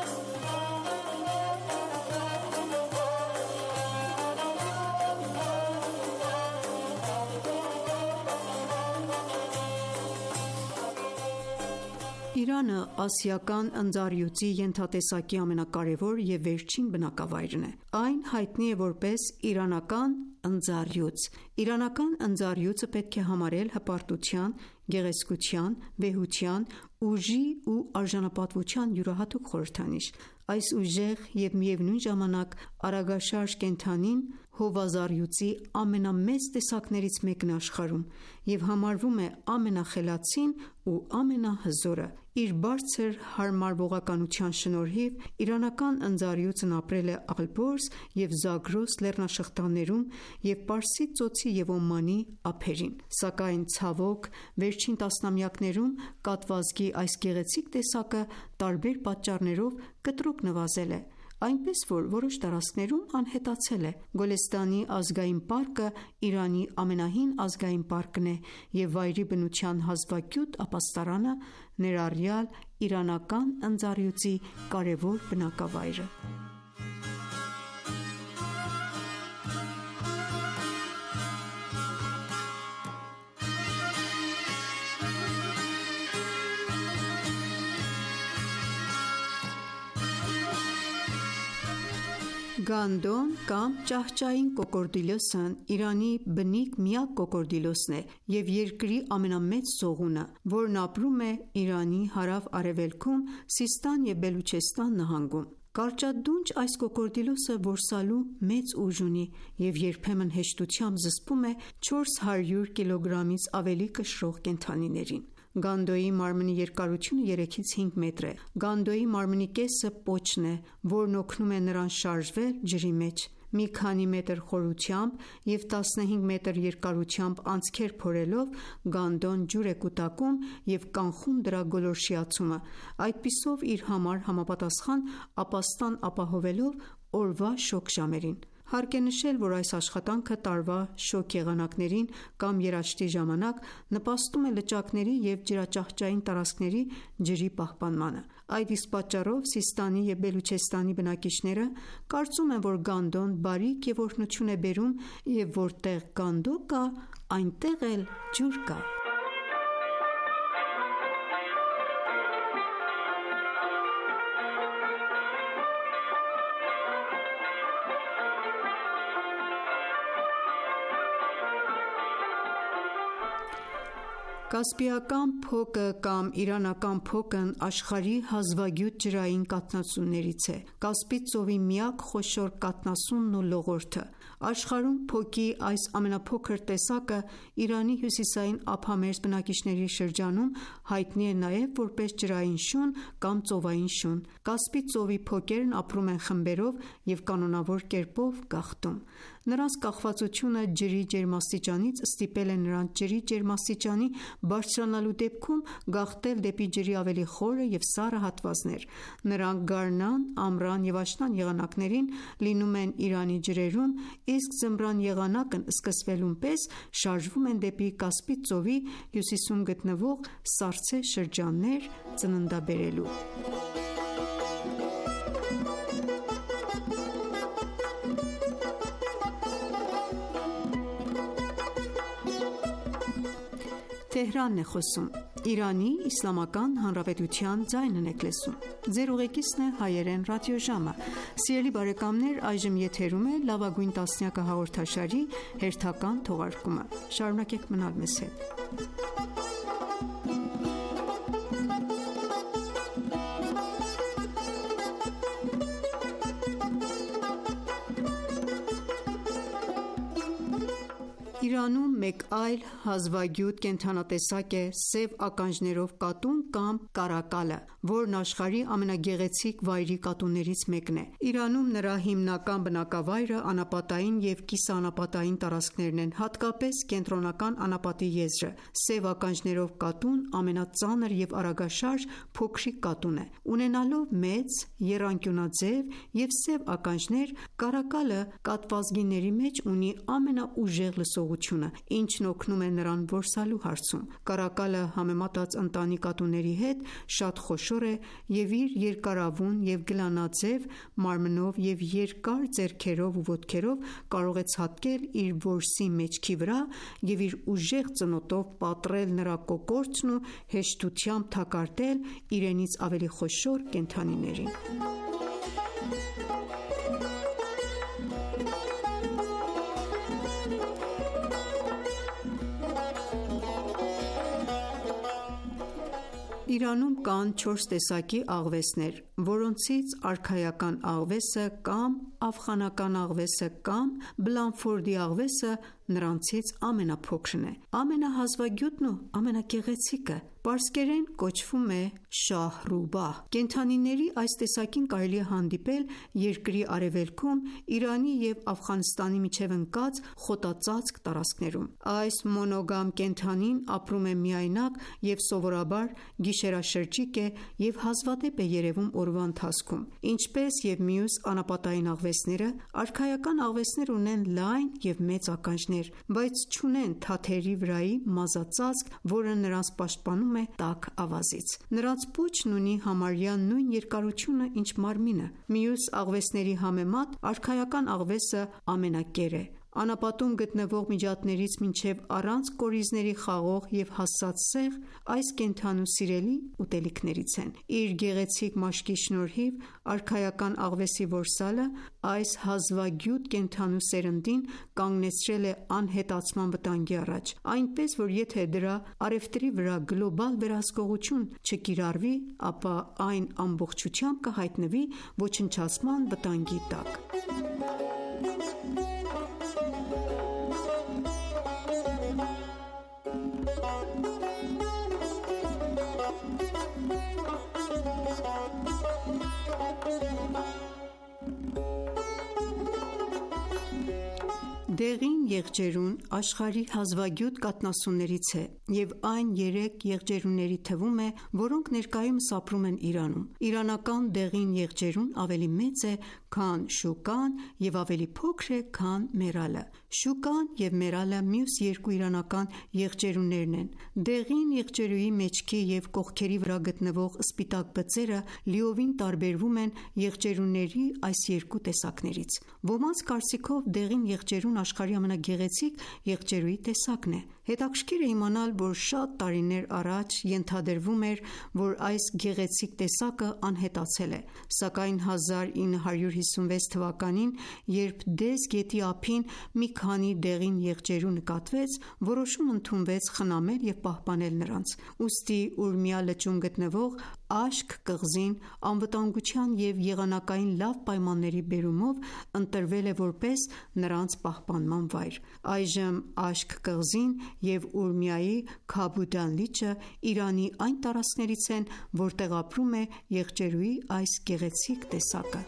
Իրանը ասիական ընձառյուծի ենթատեսակի ամենակարևոր և վերջին բնակավայրն է։ Այն հայտնի է որպես իրանական ընձառյուծ։ Իրանական ընձառյուծը պետք է համարել հպարտության, գեղեցկության, վեհության, ուժի ու արժանապատվության յուրահատուկ խորհրդանիշ։ Այս ուժեղ և միևնույն ժամանակ արագաշարժ կենդանին հովազառյուծի ամենամեծ տեսակներից մեկն է աշխարհում և համարվում է ամենախելացին ու ամենահզորը։ Իր բարձր հարմարվողականության շնորհիվ իրանական ընձառյուծն ապրել է Ալբորզ և Զագրոս լեռնաշղթաներում և Պարսից ծոցի և Օմանի ափերին։ Սակայն ցավոք, վերջին տասնամյակներում կատվազգի այս գեղեցիկ տեսակը տարբեր պատճառներով կտրուկ նվազել է, այնպես որ որոշ տարածքներում անհետացել է։ Գոլեստանի ազգային պարկը Իրանի ամենահին ազգային պարկն է և վայրի բնության հազվագյուտ ապաստարանը, ներառյալ իրանական ընձառյուծի կարևոր բնակավայրը։ Գանդոն կամ ճահճային կոկորդիլոսն Իրանի բնիկ միակ կոկորդիլոսն է և երկրի ամենամեծ սողունը, որն ապրում է Իրանի հարավ-արևելքում Սիստան և Բելուչեստան նահանգում: Կարճադունչ այս կոկորդիլոսը որսալու մեծ ուժ ունի և երբեմն հեշտությամբ զսպում է չորս հարյուր կիլոգրամից ավելի կշռող կենդանիներին: Գանդոյի մարմնի երկարությունը երեքից հինգ մետր է: Գանդոյի մարմնի կեսը պոչն է, որն օգնում է նրան շարժվել ջրի մեջ: Մի քանի մետր խորությամբ և տասնհինգ մետր երկարությամբ անցքեր փորելով Գանդոն ջուր է կուտակում և կանխում դրա գոլորշիացումը, այդպիսով իր համար համապատասխան ապաստան ապահովելով օրվա շոգ ժամերին: Հարկ է նշել, որ այս աշխատանքը տարվա շոգ եղանակներին կամ երաշտի ժամանակ նպաստում է լճակների և ջրաճահճային տարածքների ջրի պահպանմանը: Այդ իսկ պատճառով Սիստանի և Բելուչեստանի բնակիչները կարծում են, որ Գանդոն բարիք և օրհնություն է բերում և որտեղ Գանդո կա, այնտեղ էլ ջուր կա: Կասպիական փոկը կամ Իրանական փոկն աշխարհի հազվագյուտ ջրային կաթնասուններից է: Կասպից ծովի միակ խոշոր կաթնասունն ու լողորդը: Աշխարհում փոկի այս ամենափոքր տեսակը Իրանի հյուսիսային ափամերձ բնակիչների շրջանում հայտնի է նաև որպես ջրային շուն կամ ծովային շուն: Կասպից ծովի փոկերն ապրում են խմբերով և կանոնավոր կերպով գաղթում: Նրանց կախվածությունը ջրի ջերմաստիճանից ստիպել է նրանց ջրի ջերմաստիճանի բարձրանալու դեպքում գաղթել դեպի ջրի ավելի խորը և սառը հատվածներ: Նրանք գարնան, ամռան և աշնան եղանակներին լինում են Իրանի ջրերում, իսկ ձմռան եղանակն սկսվելուն պես շարժվում են դեպի Կասպից ծովի հյուսիսում գտնվող սառցե շրջաններ ծննդաբերելու: Իրանում մեկ այլ հազվագյուտ կենդանատեսակ է սև ականջներով կատուն կամ կարակալը, որն աշխարհի ամենագեղեցիկ վայրի կատուներից մեկն է: Իրանում նրա հիմնական բնակավայրը անապատային և կիսաանապատային տարածքներն են, հատկապես Կենտրոնական անապատի եզրը: Սև ականջներով կատուն ամենածանր և արագաշարժ փոքրիկ կատուն է: Ունենալով մեծ, եռանկյունաձև և սև ականջներ, կարակալը կատվազգիների մեջ ունի ամենաուժեղ լսողությունը, ինչն օգնում է նրան որսալու հարցում: Կարակալը համեմատած ընտանի կատուների հետ շատ խոշոր է և իր երկարավուն և գլանաձև մարմնով և երկար ձեռքերով ու ոտքերով կարող է ցատկել իր որսի մեջքի վրա և իր ուժեղ ծնոտով պատռել նրա կոկորդն ու հեշտությամբ թակարդել իրենից ավելի խոշոր կենդանիներին: Իրանում կան չորս տեսակի աղվեսներ, որոնցից արքայական աղվեսը կամ Աֆղանական աղվեսը կամ Բլանֆորդի աղվեսը նրանցից ամենափոքրն է: Ամենահազվագյուտն ու ամենագեղեցիկը պարսկերեն կոչվում է Շահրուբահ: Կենդանիների այս տեսակին կարելի է հանդիպել երկրի արևելքում Իրանի և Աֆղանստանի միջև ընկած խոտածածկ տարածքներում: Այս մոնոգամ կենդանին ապրում է միայնակ և սովորաբար գիշերաշրջիկ է և հազվադեպ է երևում օրվա ընթացքում: Ինչպես և մյուս անապատային աղվեսները, արքայական աղվեսները ունեն լայն և մեծ ականջներ, բայց չունեն թաթերի վրայի մազածածկ, որը նրանց պաշտպանում է տաք ավազից: Նրանց պոչն ունի համարյա նույն երկարությունը, ինչ մարմինը: Մյուս աղվեսների համեմատ արքայական աղվեսը ամենակեր է: Անապատում գտնվող միջատներից մինչև առանց կորիզների խաղող և հասած սեղ այս կենդանու սիրելի ուտելիքներից են։ Իր գեղեցիկ մաշկի շնորհիվ արքայական աղվեսի որսալը այս հազվագյուտ կենդանու սերնդին կանգնեցրել է անհետացման վտանգի առաջ, այնպես որ եթե դրա առևտրի վրա գլոբալ վերահսկողություն չկիրառվի, ապա այն ամբողջությամբ կհայտնվի ոչնչացման վտանգի տակ։ Դեղին եղջերուն աշխարհի հազվագյուտ կաթնասուններից է և այն երեք եղջերուների թվում է, որոնք ներկայումս ապրում են Իրանում։ Իրանական դեղին եղջերուն ավելի մեծ է, քան շուկան և ավելի փոքր է, քան մեռալը։ Շուկան և մեռալը մյուս երկու իրանական եղջերուներն են։ Դեղին եղջերուի մեջքի և կողքերի վրա գտնվող սպիտակ բծերը լիովին տարբերվում են եղջերուների այս երկու տեսակներից։ Ոմանց կարծիքով դեղին եղջերուն աշխարհի ամենագեղեցիկ եղջերուի տեսակն է։ Հետաքրքիր է իմանալ, որ շատ տարիներ առաջ ենթադրվում էր, որ այս գեղեցիկ տեսակը անհետացել է, սակայն հազար ինը հարյուր հիսունվեց թվականին, երբ Դեզ գետի ափին մի քանի դեղին եղջերու նկատվեց, որոշում ընդունվեց խնամել և պահպանել նրանց։ Ուստի Ուրմիա լճում գտնվող Աշք կղզին անվտանգության և եղանակային լավ պայմանների բերումով ընտրվել է որպես նրանց պահպանման վայր։ Այժմ Աշք կղզին և Ուրմիայի Քաբուդան լիճը Իրանի այն տարածքներից են, որտեղ ապրում է եղջերուի այս գեղեցիկ տեսակը։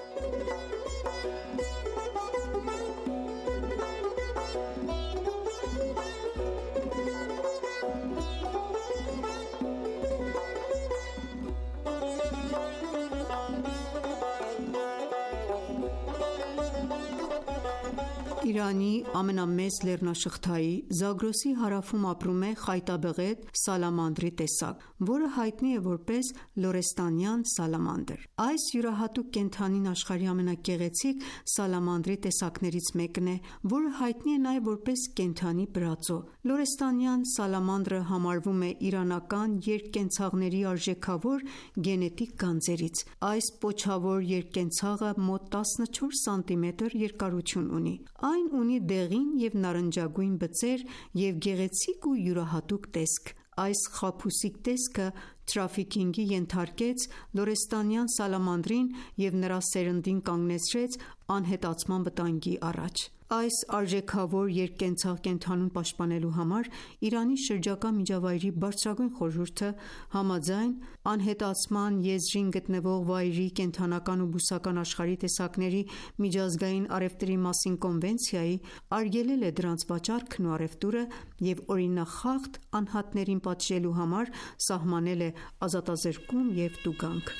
Իրանի ամենամեծ լեռնաշղթայի Զագրոսի հարավում ապրում է խայտաբղետ սալամանդրի տեսակ, որը հայտնի է որպես լորեստանյան սալամանդր։ Այս յուրահատուկ կենդանին աշխարհի ամենագեղեցիկ սալամանդրի տեսակներից մեկն է, որը հայտնի է նաև որպես կենդանի բրածո։ Լորեստանյան սալամանդրը համարվում է իրանական երկկենցաղների արժեքավոր գենետիկ գանձերից։ Այս պոչավոր երկկենցաղը մոտ տասնչորս սանտիմետր երկարություն ունի։ Այն ունի դեղին և նարնջագույն բծեր և գեղեցիկ ու յուրահատուկ տեսք։ Այս խաբուսիկ տեսքը թրաֆիքինգի ենթարկեց լորեստանյան սալամանդրին և նրա սերնդին կանգնեցրեց անհետացման վտանգի առաջ։ Այս արժեքավոր երկկենցաղ կենդանուն պաշտպանելու համար Իրանի շրջակա միջավայրի բարձրագույն խորհուրդը, համաձայն անհետացման եզրին գտնվող վայրի կենդանական ու բուսական աշխարհի տեսակների միջազգային առևտրի մասին կոնվենցիայի, արգելել է դրանց վաճառքն ու առևտուրը և օրինախախտ անհատներին պատժելու համար սահմանել է ազատազրկում և տուգանք։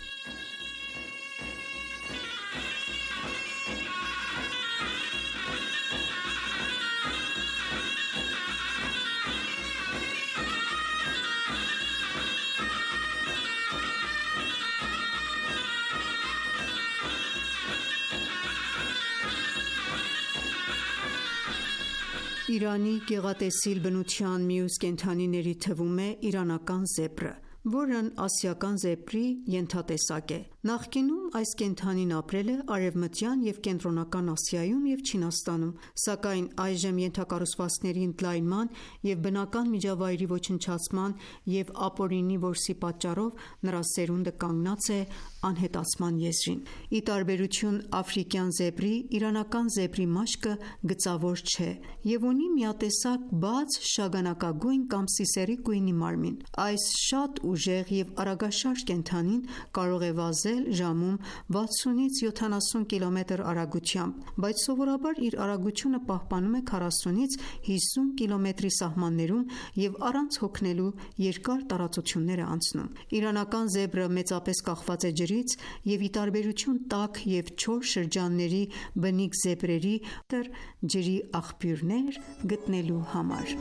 Իրանի գեղատեսիլ բնության մյուս կենդանիների թվում է իրանական զեբրը, որն ասիական զեբրի ենթատեսակ է։ Նախկինում այս կենդանին ապրել է Արևմտյան և Կենտրոնական Ասիայում և Չինաստանում, սակայն այժմ ենթակառուցվածքների ընդլայնման և բնական միջավայրի ոչնչացման և ապօրինի որսի պատճառով նրա սերունդը կանգնած է անհետացման եզրին։ Ի տարբերություն աֆրիկյան զեբրի, իրանական զեբրի մաշկը գծավոր չէ և ունի միատեսակ բաց շագանակագույն կամ սիսեռի գույնի մարմին։ Այս շատ ուժեղ և արագաշարժ կենդանին կարող է վազել ժամում վաթսունից յոթանասուն կիլոմետր արագությամբ, բայց սովորաբար իր արագությունը պահպանում է քառասունից հիսուն կիլոմետրի սահմաններում և առանց հոգնելու երկար տարածություններ է անցնում։ Իրանական զեբրը մեծապես կախված է ջրից և ի տարբերություն տաք և չոր շրջանների բնիկ զեբրերի, ջրի աղբյուրներ գտնելու համար։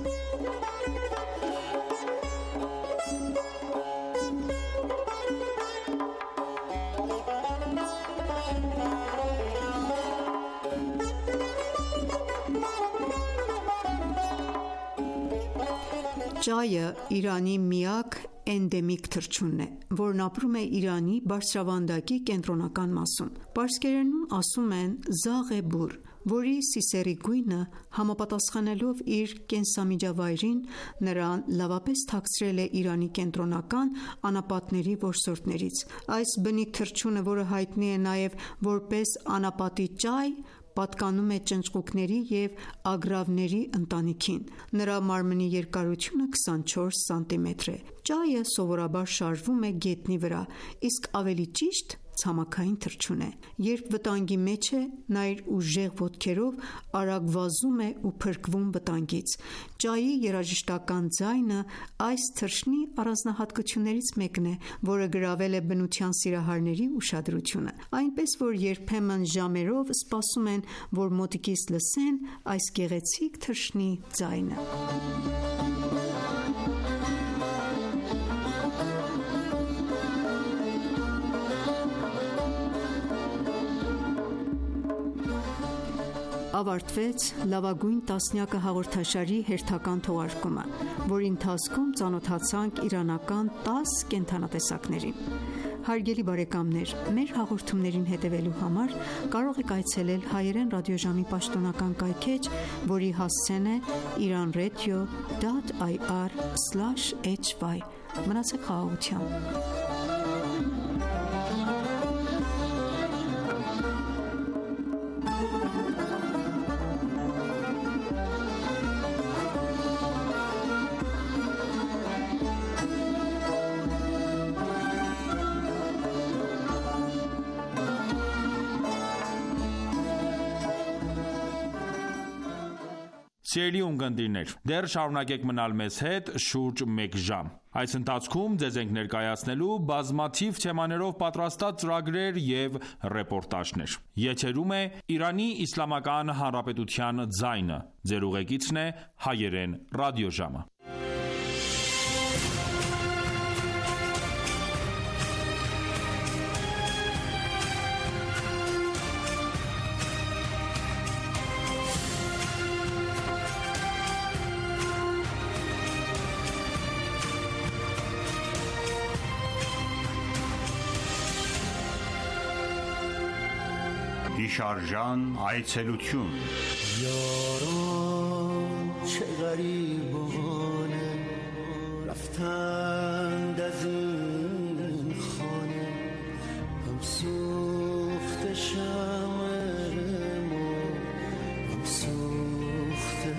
Ճայը Իրանի միակ էնդեմիկ թռչունն է, որն ապրում է Իրանի բարձրավանդակի կենտրոնական մասում։ Պարսկերենում ասում են «զաղ է բուռ», որի սիսեռի գույնը համապատասխանելով իր կենսամիջավայրին նրան լավապես թաքցրել է Իրանի կենտրոնական անապատների որսորդներից։ Այս բնիկ թռչունը, որը հայտնի է նաև որպես անապատի ճայ, պատկանում է ճնճղուկների և ագռավների ընտանիքին։ Նրա մարմնի երկարությունը քսանչորս սանտիմետր է։ Ճայը սովորաբար շարժվում է գետնի վրա, իսկ ավելի ճիշտ ցամաքային թռչուն է։ Երբ վտանգի մեջ է, նա իր ուժեղ ոտքերով արագ վազում է ու փրկվում վտանգից։ Ճայի երաժշտական ձայնը այս թռչնի առանձնահատկություններից մեկն է, որը գրավել է բնության սիրահարների ուշադրությունը, այնպես որ երբեմն ժամերով սպասում են, որ մոտիկից լսեն այս գեղեցիկ թռչնի ձայնը։ Ավարտվեց «Լավագույն տասնյակը» հաղորդաշարի հերթական թողարկումը, որի ընթացքում ծանոթացանք իրանական տաս կենդանատեսակներին։ Հարգելի բարեկամներ, մեր հաղորդումներին հետևելու համար կարող եք այցելել հայերեն ռադիոժամի պաշտոնական կայքէջ, որի հասցեն է իրանradio dot i r slash h y։ Մնացեք խաղաղությամբ։ Սիրելի ունկնդիրներ, դեռ շարունակեք մնալ մեզ հետ շուրջ մեկ ժամ։ Այս ընթացքում ձեզ ենք ներկայացնելու բազմաթիվ թեմաներով պատրաստած ծրագրեր և ռեպորտաժներ։ Եթերում է Իրանի Իսլամական Հանրապետության ձայնը։ Ձեր ուղեկիցն է հայերեն ռադիոժամը։ Հիշարժան այցելություն։ Յարան چه غریبانه رفتند از این خانه هم سوخته شمع ما هم سوخته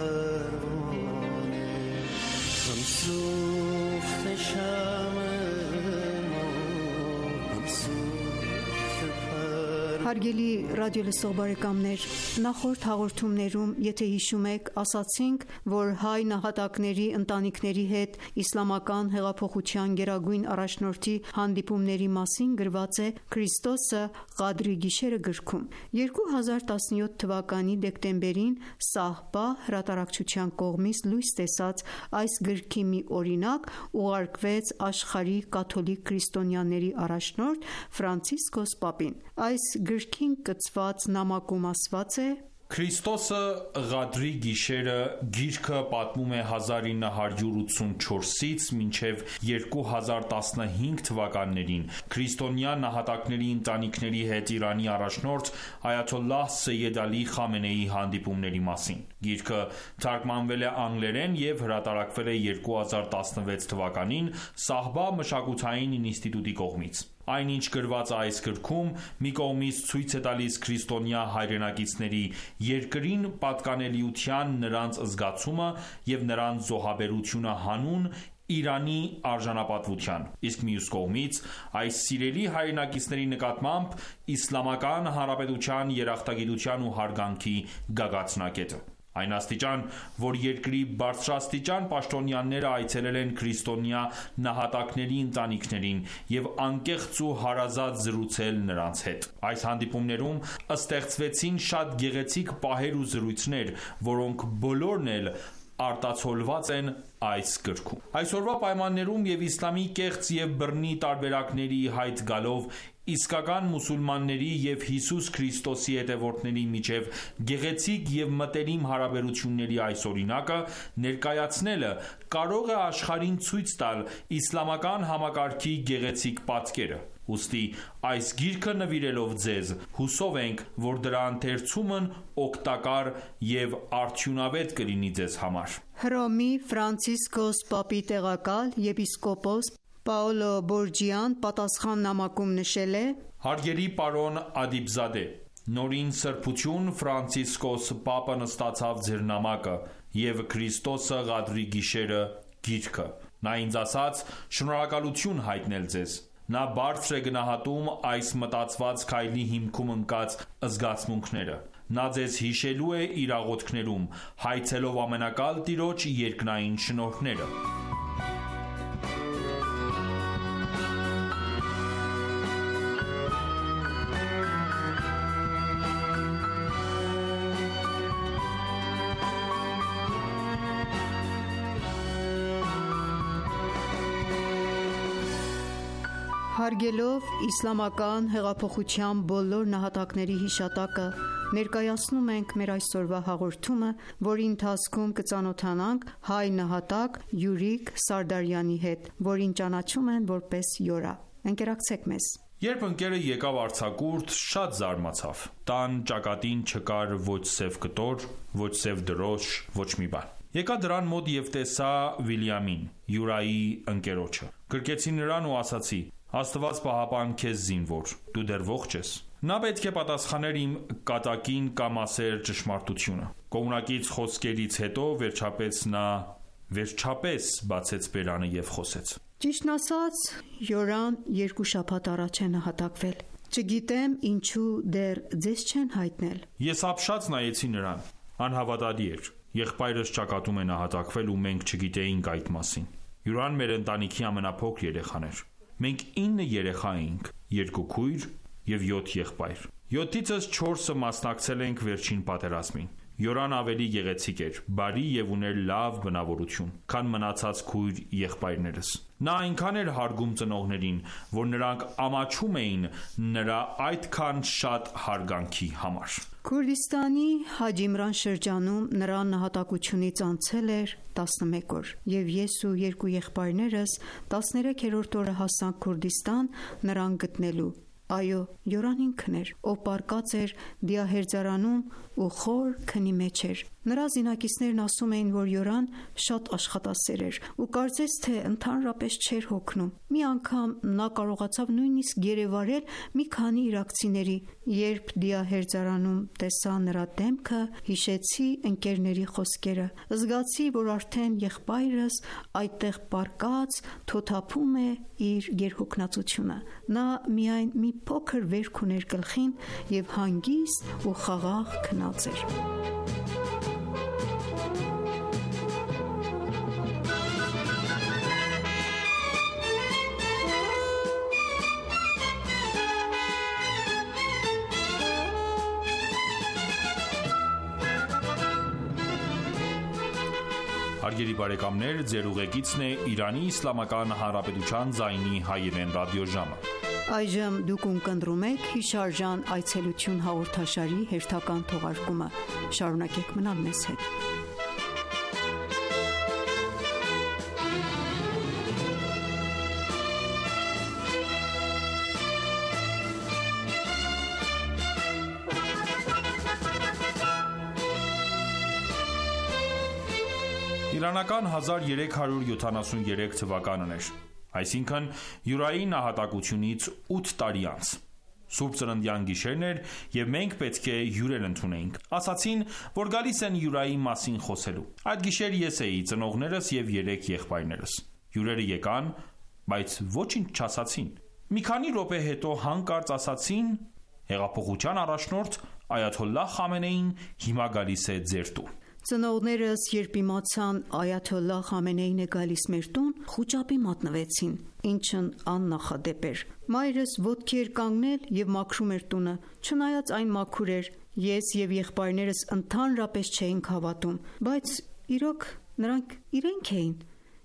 پروانه هم سوخته شمع ما هم سوخته پروانه Հարգելի ռադիոլսող բարեկամներ, նախորդ հաղորդումներում, եթե հիշում եք, ասացինք, որ հայ նահատակների ընտանիքների հետ իսլամական հեղափոխության գերագույն առաջնորդի հանդիպումների մասին գրված է Քրիստոսը Ղադրի գիշերը գրքում։ երկու հազար տասնյոթ թվականի դեկտեմբերին Սահբա հրատարակչության կողմից լույս տեսած այս գրքի մի օրինակ ուղարկվեց աշխարհի կաթոլիկ քրիստոնյաների առաջնորդ Ֆրանցիսկոս Պապին։ Այս գրքին կցված նամակում ասված է. Քրիստոսը Ղադրի գիշերը գիրքը պատմում է հազար ինը հարյուր ութսունչորսից մինչև երկու հազար տասնհինգ թվականներին քրիստոնյա նահատակների ընտանիքների հետ Իրանի առաջնորդ Այաթոլլահ Սեյեդ Ալի Խամենեիի հանդիպումների մասին։ Գիրքը թարգմանվել է անգլերեն և հրատարակվել է երկու հազար տասնվեց թվականին Սահբա մշակութային ինստիտուտի կողմից։ Այնինչ գրված է այս գրքում մի կողմից ցույց է տալիս քրիստոնյա հայրենակիցների երկրին պատկանելիության նրանց զգացումը և նրանց զոհաբերությունը հանուն Իրանի արժանապատվության, իսկ մյուս կողմից այս սիրելի հայրենակիցների նկատմամբ Իսլամական Հանրապետության երախտագիտության ու հարգանքի գագաթնակետը։ Այն աստիճան, որ երկրի բարձրաստիճան պաշտոնյաները այցելել են քրիստոնյա նահատակների ընտանիքներին և անկեղծ ու հարազատ զրուցել նրանց հետ։ Այս հանդիպումներում ստեղծվեցին շատ գեղեցիկ պահեր ու զրույցներ, որոնք բոլորն էլ արտացոլված են այս գրքում։ Այսօրվա պայմաններում և իսլամի կեղծ և բռնի տարբերակների հայտ գալով Իսկական մուսուլմանների և Հիսուս Քրիստոսի հետևորդների միջև գեղեցիկ և մտերիմ հարաբերությունների այս օրինակը ներկայացնելը կարող է աշխարհին ցույց տալ իսլամական համակարգի գեղեցիկ պատկերը: Ուստի այս գիրքը նվիրելով ձեզ, հուսով ենք, որ դրա ընթերցումն օգտակար և արդյունավետ կլինի ձեզ համար: Հռոմի Ֆրանցիսկոս պապի տեղակալ եպիսկոպոս Պաոլո Բորջիան պատասխան նամակում նշել է. Հարգելի պարոն Ադիբզադե, Նորին սրբություն Ֆրանցիսկոս պապն ստացավ ձեր նամակը և Քրիստոսը Ղադրի գիշերը գիրքը: Նա ինձ ասաց շնորհակալություն հայտնել ձեզ: Նա բարձր է գնահատում այս մտածված քայլի հիմքում ընկած զգացմունքները: Նա ձեզ հիշելու է իր աղոթքներում, հայցելով ամենակալ Տիրոջ երկնային շնորհները: Հարգելով իսլամական հեղափոխության բոլոր նահատակների հիշատակը, ներկայացնում ենք մեր այսօրվա հաղորդումը, որի ընթացքում կծանոթանանք հայ նահատակ Յուրիկ Սարդարյանի հետ, որին ճանաչում են որպես Յորա: Ընկերակցեք մեզ: Երբ ընկերը եկավ արձակուրդ, շատ զարմացավ: Տան ճակատին չկար ոչ սև կտոր, ոչ սև դրոշ, ոչ մի բան: Եկա դրան մոտ և տեսա Վիլյամին, Յուրայի ընկերոջը: Գրկեցի նրան ու ասացի. Աստված պահապան քեզ զինվոր, դու դեռ ողջ ես: Նա պետք է պատասխաներ իմ կատակին կամ ասեր ճշմարտությունը: Կողմնակից խոսքերից հետո վերջապես նա վերջապես բացեց բերանը և խոսեց: Ճիշտն ասած, Յորան երկու շաբաթ առաջ է նահատակվել: Չգիտեմ ինչու դեռ ձեզ չեն հայտնել: Ես ապշած նայեցի նրան: Անհավատալի էր: Եղբայրս ճակատում է նահատակվել ու մենք չգիտեինք այդ մասին: Յուրան մեր ընտանիքի ամենափոքր երեխան էր: Մենք ինը երեխա էինք, երկու քույր և յոթ եղբայր: Յոթիցս չորսը մասնակցել ենք վերջին պատերազմին: Յորան ավելի գեղեցիկ էր, բարի և ուներ լավ բնավորություն, քան մնացած քույր եղբայրներս: Նա այնքան էր հարգում ծնողներին, որ նրանք ամաչում էին նրա այդքան շատ հարգանքի համար: Քուրդիստանի Հաջ Իմրան շրջանում նրա նահատակությունից անցել էր տասնմեկ օր, և ես ու երկու եղբայրներս տասներեքերորդ օրը հասանք Քուրդիստան նրան գտնելու: Այո, Յորան ինքն էր, ով պառկած էր դիահերձարանում ու խոր քնի մեջ էր: Նրա զինակիցներն ասում էին, որ Յորան շատ աշխատասեր էր ու կարծես թե ընդհանրապես չէր հոգնում: Մի անգամ նա կարողացավ նույնիսկ գերեվարել մի քանի իրաքցիների: Երբ դիահերձարանում տեսա նրա դեմքը, հիշեցի ընկերների խոսքերը: Զգացի, որ արդեն եղբայրս այդտեղ պառկած թոթափում է իր գերհոգնածությունը: Նա միայն մի փոքր վերք ուներ գլխին և հանգիստ ու խաղաղ քնած էր: Իրանական հազար երեք հարյուր յոթանասուներեք թվականն էր, այսինքն Յուրայի նահատակությունից ութ տարի անց: Սուրբ Ծննդյան գիշերն էր և մենք պետք է հյուրեր ընդունեինք: Ասացին, որ գալիս են Յուրայի մասին խոսելու: Այդ գիշեր ես էի, ծնողներս և երեք եղբայրներս: Հյուրերը եկան, բայց ոչինչ չասացին: Մի քանի րոպե հետո հանկարծ ասացին. «Հեղափոխության առաջնորդ Այաթոլլահ Խամենեին հիմա գալիս է ձեր տուն»: Ծնողներս երբ իմացան Այաթոլլահ Խամենեին է գալիս մեր տուն, խուճապի մատնվեցին, ինչն աննախադեպ էր: Մայրս ոտքի էր կանգնել և մաքրում էր տունը: Չնայած այն մաքուր էր, ես և եղբայրներս ընդհանրապես չէինք հավատում: Բայց իրոք նրանք իրենք էին: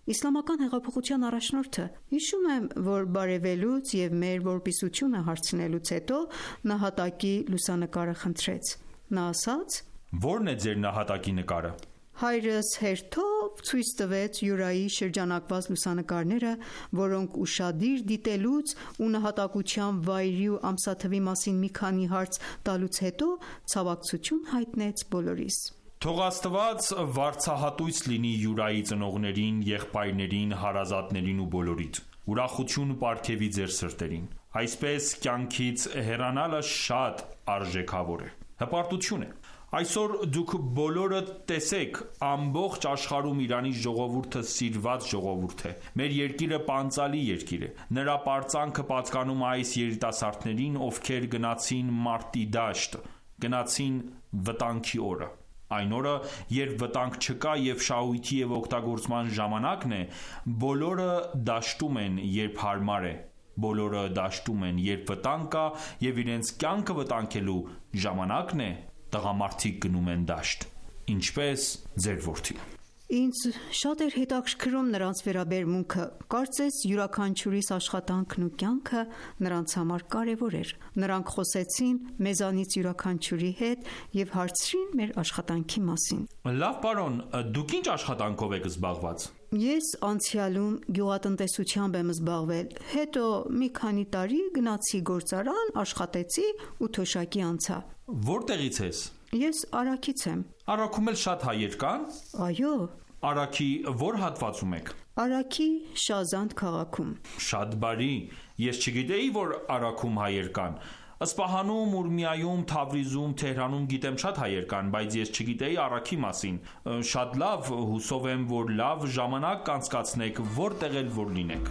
իսլամական հեղափոխության առաջնորդը։ Հիշում եմ, որ բարևելուց եւ մեր որպիսությունը հարցնելուց հետո նահատակի լուսանկարը խնդրեց։ Նա ասաց. Ո՞րն է ձեր նահատակի նկարը։ Հայրս հերթով ցույց տվեց Յուրայի շրջանակված լուսանկարները, որոնք ուշադիր դիտելուց ու նահատակության վայրի ու ամսաթվի մասին մի քանի հարց տալուց հետո ցավակցություն հայտնեց բոլորիս։ Թող Աստված վարձահատույց լինի Յուրայի ծնողներին, եղբայրներին, հարազատներին ու բոլորիդ։ Ուրախություն պարգևի ձեր սրտերին։ Այսպես կյանքից հեռանալը շատ արժեքավոր է։ Հպարտություն է։ Այսօր դուք բոլորը տեսեք, ամբողջ աշխարհում Իրանի ժողովուրդը սիրված ժողովուրդ է։ Մեր երկիրը պանծալի երկիր է։ Նրա պարծանքը պատկանում այս երիտասարդներին, ովքեր գնացին մարտի դաշտ, գնացին վտանգի օրը։ Այն օրը, երբ վտանգ չկա եւ շահույթի եւ օգտագործման ժամանակն է, բոլորը դաշտում են, երբ հարմար է։ Բոլորը դաշտում են, երբ վտանգ կա եւ իրենց կյանքը վտանգելու ժամանակն է, տղամարդիկ գնում են դաշտ։ Ինչպես ձեր որդին։ Ինձ շատ էր հետաքրքրում նրանց վերաբերմունքը, կարծես յուրաքանչյուրիս աշխատանքն ու կյանքը նրանց համար կարևոր էր։ Նրանք խոսեցին մեզանից յուրաքանչյուրի հետ եւ հարցրին մեր աշխատանքի մասին։ Լավ պարոն, դուք ինչ աշխատանքով եք զբաղված։ Ես անցյալում գյուղատնտեսությամբ եմ զբաղվել, հետո մի քանի տարի գնացի գործարան, աշխատեցի ու թոշակի անցա։ Որտեղից ես։ Ես Արաքից եմ։ Արաքում էլ շատ հայեր կան։ Այո։ Արաքի ո՞ր հատվածում եք։ Արաքի Շազանդ քաղաքում։ Շատ բարի։ Ես չգիտեի, որ Արաքում հայեր կան։ Ասպահանում, Ուրմիայում, Թավրիզում, Թեհրանում գիտեմ շատ հայեր կան, բայց ես չգիտեի Արաքի մասին։ Շատ լավ, հուսով եմ, որ լավ ժամանակ կանցկացնեք, որտեղ էլ որ լինեք։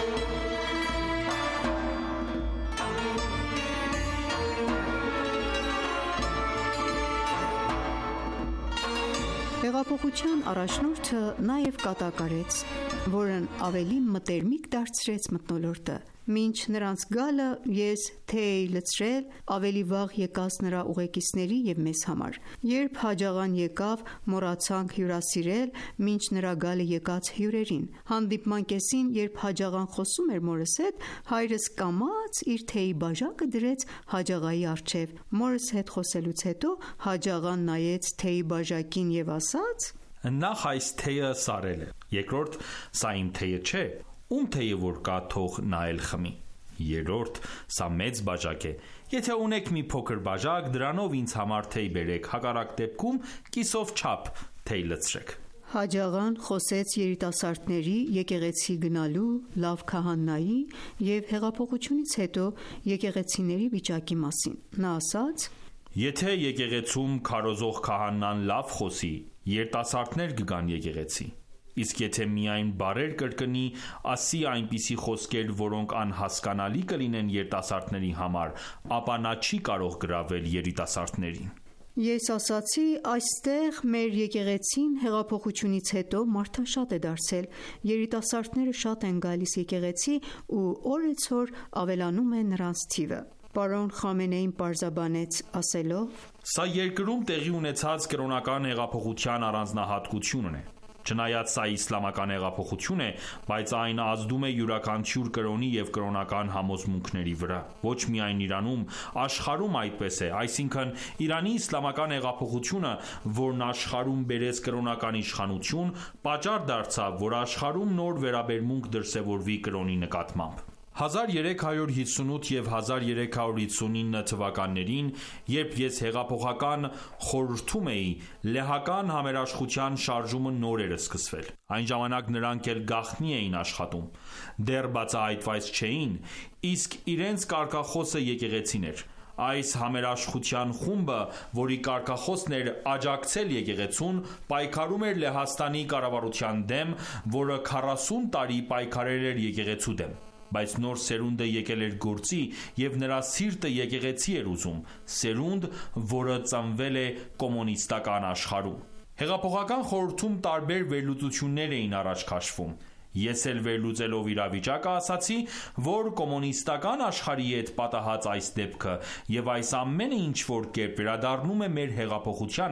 Հեղափոխության առաջնորդը նաև կատակարեց, որն ավելի մտերմիկ դարձրեց մթնոլորտը։ Մինչ նրանց գալը ես թե էի լցրել ավելի վաղ եկած նրա ուղեկիցների եւ մեզ համար։ Երբ հաջաղան եկավ, մոռացանք հյուրասիրել մինչ նրա գալը եկած հյուրերին։ Հանդիպման կեսին, երբ հաջաղան խոսում էր մորս հետ, հայրս կամաց իր թեյի բաժակը դրեց հաջաղայի առջև։ Մորս հետ խոսելուց հետո հաջաղան նայեց թեյի բաժակին եւ ասաց. Նախ այս թեյը սարել է։ Երկրորդ, սա իմ թեյը չէ։ Ում թեյը որ կա, թող նա էլ խմի։ Երրորդ, սա մեծ բաժակ է։ Եթե ունեք մի փոքր բաժակ, դրանով ինձ համար թեյ բերեք, հակառակ դեպքում կիսով չափ թեյ լցրեք։ Հաջաղան խոսեց երիտասարդների եկեղեցի գնալու, լավ քահանայի եւ հեղափոխությունից հետո եկեղեցիների վիճակի մասին։ Նա ասաց. Եթե եկեղեցում քարոզող քահանան լավ խոսի, երիտասարդներ կգան եկեղեցի։ Իսկ եթե միայն բարեր կրկնի, ասի այնպիսի խոսքեր, որոնք անհասկանալի կլինեն երիտասարդների համար, ապա նա չի կարող գրավել երիտասարդներին։ Ես ասացի, այստեղ մեր եկեղեցին հեղափոխությունից հետո մարդաշատ է դարձել, երիտասարդները շատ են գալիս եկեղեցի ու օրեցօր ավելանում է նրանց թիվը։ Պարոն Խամենեին պարզաբանեց ասելով. Սա երկրում տեղի ունեցած կրոնական հեղափոխության առանձնահատկությունն է։ Չնայած սա իսլամական հեղափոխություն է, բայց այն ազդում է յուրաքանչյուր կրոնի եւ կրոնական համոզմունքների վրա։ Ոչ միայն Իրանում, աշխարհում այդպես է, այսինքն Իրանի իսլամական հեղափոխությունը, որն աշխարհում բերեց կրոնական իշխանություն, պատճառ դարձավ, որ աշխարհում նոր վերաբերմունք դրսևորվի կրոնի նկատմամբ։ հազար երեք հարյուր հիսունութ և հազար երեք հարյուր հիսունինը թվականներին, երբ ես հեղափոխական խորհրդում էի, լեհական համերաշխության շարժումը նոր էր սկսվել։ Այն ժամանակ նրանք էլ գաղտնի էին աշխատում, դեռ բացահայտված չէին, իսկ իրենց կարգախոսը եկեղեցին էր։ Այս համերաշխության խումբը, որի կարգախոսն էր աջակցել եկեղեցուն, պայքարում էր Լեհաստանի կառավարության դեմ, որը քառասուն տարի պայքարել էր եկեղեցու դեմ։ Բայց նոր սերունդը եկել էր գործի և նրա սիրտը եկեղեցի էր ուզում, սերունդ, որը ծնվել է կոմունիստական աշխարհում։ Հեղափոխական խորհրդում տարբեր վերլուծություններ էին առաջ քաշվում։ Ես էլ վերլուծելով իրավիճակը ասացի, որ կոմունիստական աշխարհի հետ պատահած այս դեպքը և այս ամենը ինչ որ կերպ վերադառնում է մեր հեղափոխությանը։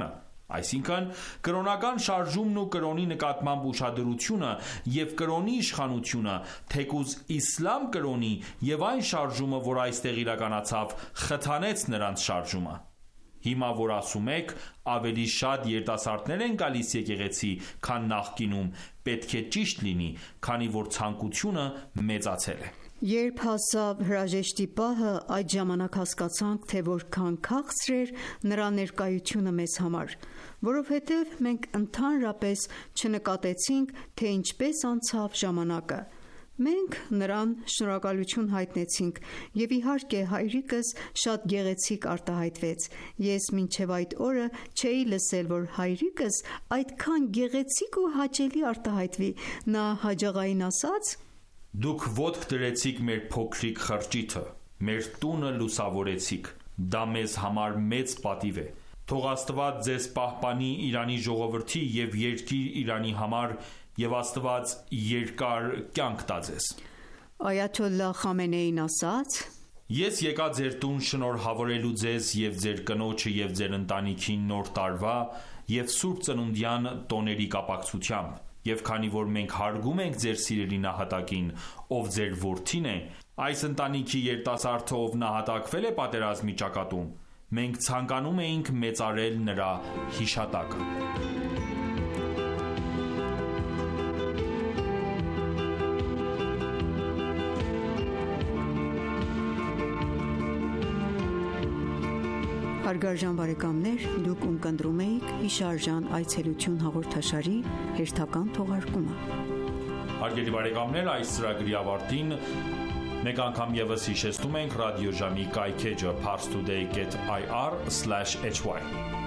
Այսինքն, կրոնական շարժումն ու կրոնի նկատմամբ ուշադրությունը և կրոնի իշխանությունը, թեկուզ իսլամ կրոնի և այն շարժումը, որ այստեղ իրականացավ, խթանեց նրանց շարժումը։ Հիմա, որ ասում եք, ավելի շատ երիտասարդներ են գալիս եկեղեցի, քան նախկինում, պետք է ճիշտ լինի, քանի որ ցանկությունը մեծացել է։ Երբ հասավ հրաժեշտի պահը, այդ ժամանակ հասկացանք, թե որքան քաղցր էր նրա ներկայությունը մեզ համար, որովհետև մենք ընդհանրապես չնկատեցինք, թե ինչպես անցավ ժամանակը։ Մենք նրան շնորհակալություն հայտնեցինք, և իհարկե հայրիկս շատ գեղեցիկ արտահայտվեց։ Ես մինչև այդ օրը չէի լսել, որ հայրիկս այդքան գեղեցիկ ու հաճելի արտահայտվի։ Նա հաջողային ասաց. «Դուք ոտք դրեցիք մեր փոքրիկ խրճիթը, մեր տունը լուսավորեցիք, դա մեզ համար մեծ պատիվ է։ Թող Աստված ձեզ պահպանի Իրանի ժողովրդի և երկիր Իրանի համար, և Աստված երկար կյանք տա ձեզ»։ Այաթոլլահ Խամենեին ասաց. «Ես եկա ձեր տուն շնորհավորելու ձեզ և ձեր կնոջը և ձեր ընտանիքին նոր տարվա և Սուրբ Ծնունդյան տոների կապակցությամբ, և քանի որ մենք հարգում ենք ձեր սիրելի նահատակին, ով ձեր որդին է, այս ընտանիքի երիտասարդը, ով նահատակվել է պատերազմի ճակատում, մենք ցանկանում էինք մեծարել նրա հիշատակը»։ Հարգարժան բարեկամներ, դուք ունկնդրում էիք հիշարժան այցելություն հաղորդաշարի հերթական թողարկումը։ Հարգելի բարեկամներ, այս ծրագրի ավարտին մեկ անգամ ևս հիշեցնում ենք ռադիոժամի կայքէջը parstoday dot ir slash hy։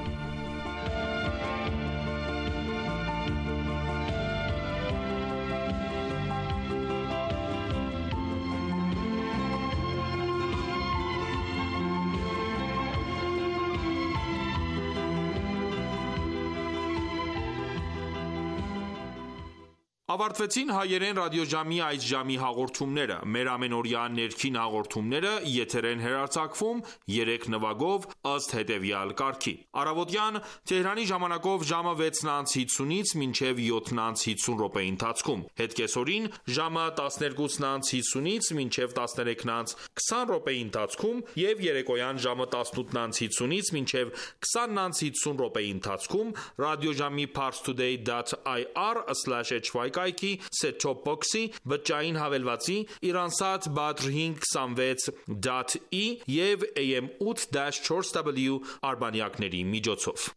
Ավարտվեցին հայերեն ռադիոժամի այս ժամի հաղորդումները։ Մեր ամենօրյա ներքին հաղորդումները եթեր են հեռարձակվում երեք նվագով ըստ հետևյալ կարգի. Առավոտյան Թեհրանի ժամանակով ժամը վեցն անց հիսունից մինչև յոթն անց հիսուն րոպեի ընթացքում, հետկեսօրին ժամը տասներկուսն անց հիսունից մինչև տասներեքն անց քսան րոպեի ընթացքում և երեկոյան ժամը տասնութն անց հիսունից մինչև քսանն անց հիսուն րոպեի ընթացքում ռադիոժամի parstoday dot ir slash hy կայքի set-top box-ի, բջջային հավելվածի, Iransat Badr հինգ քսանվեց դոտ ի և A M eight dash four W արբանյակների միջոցով։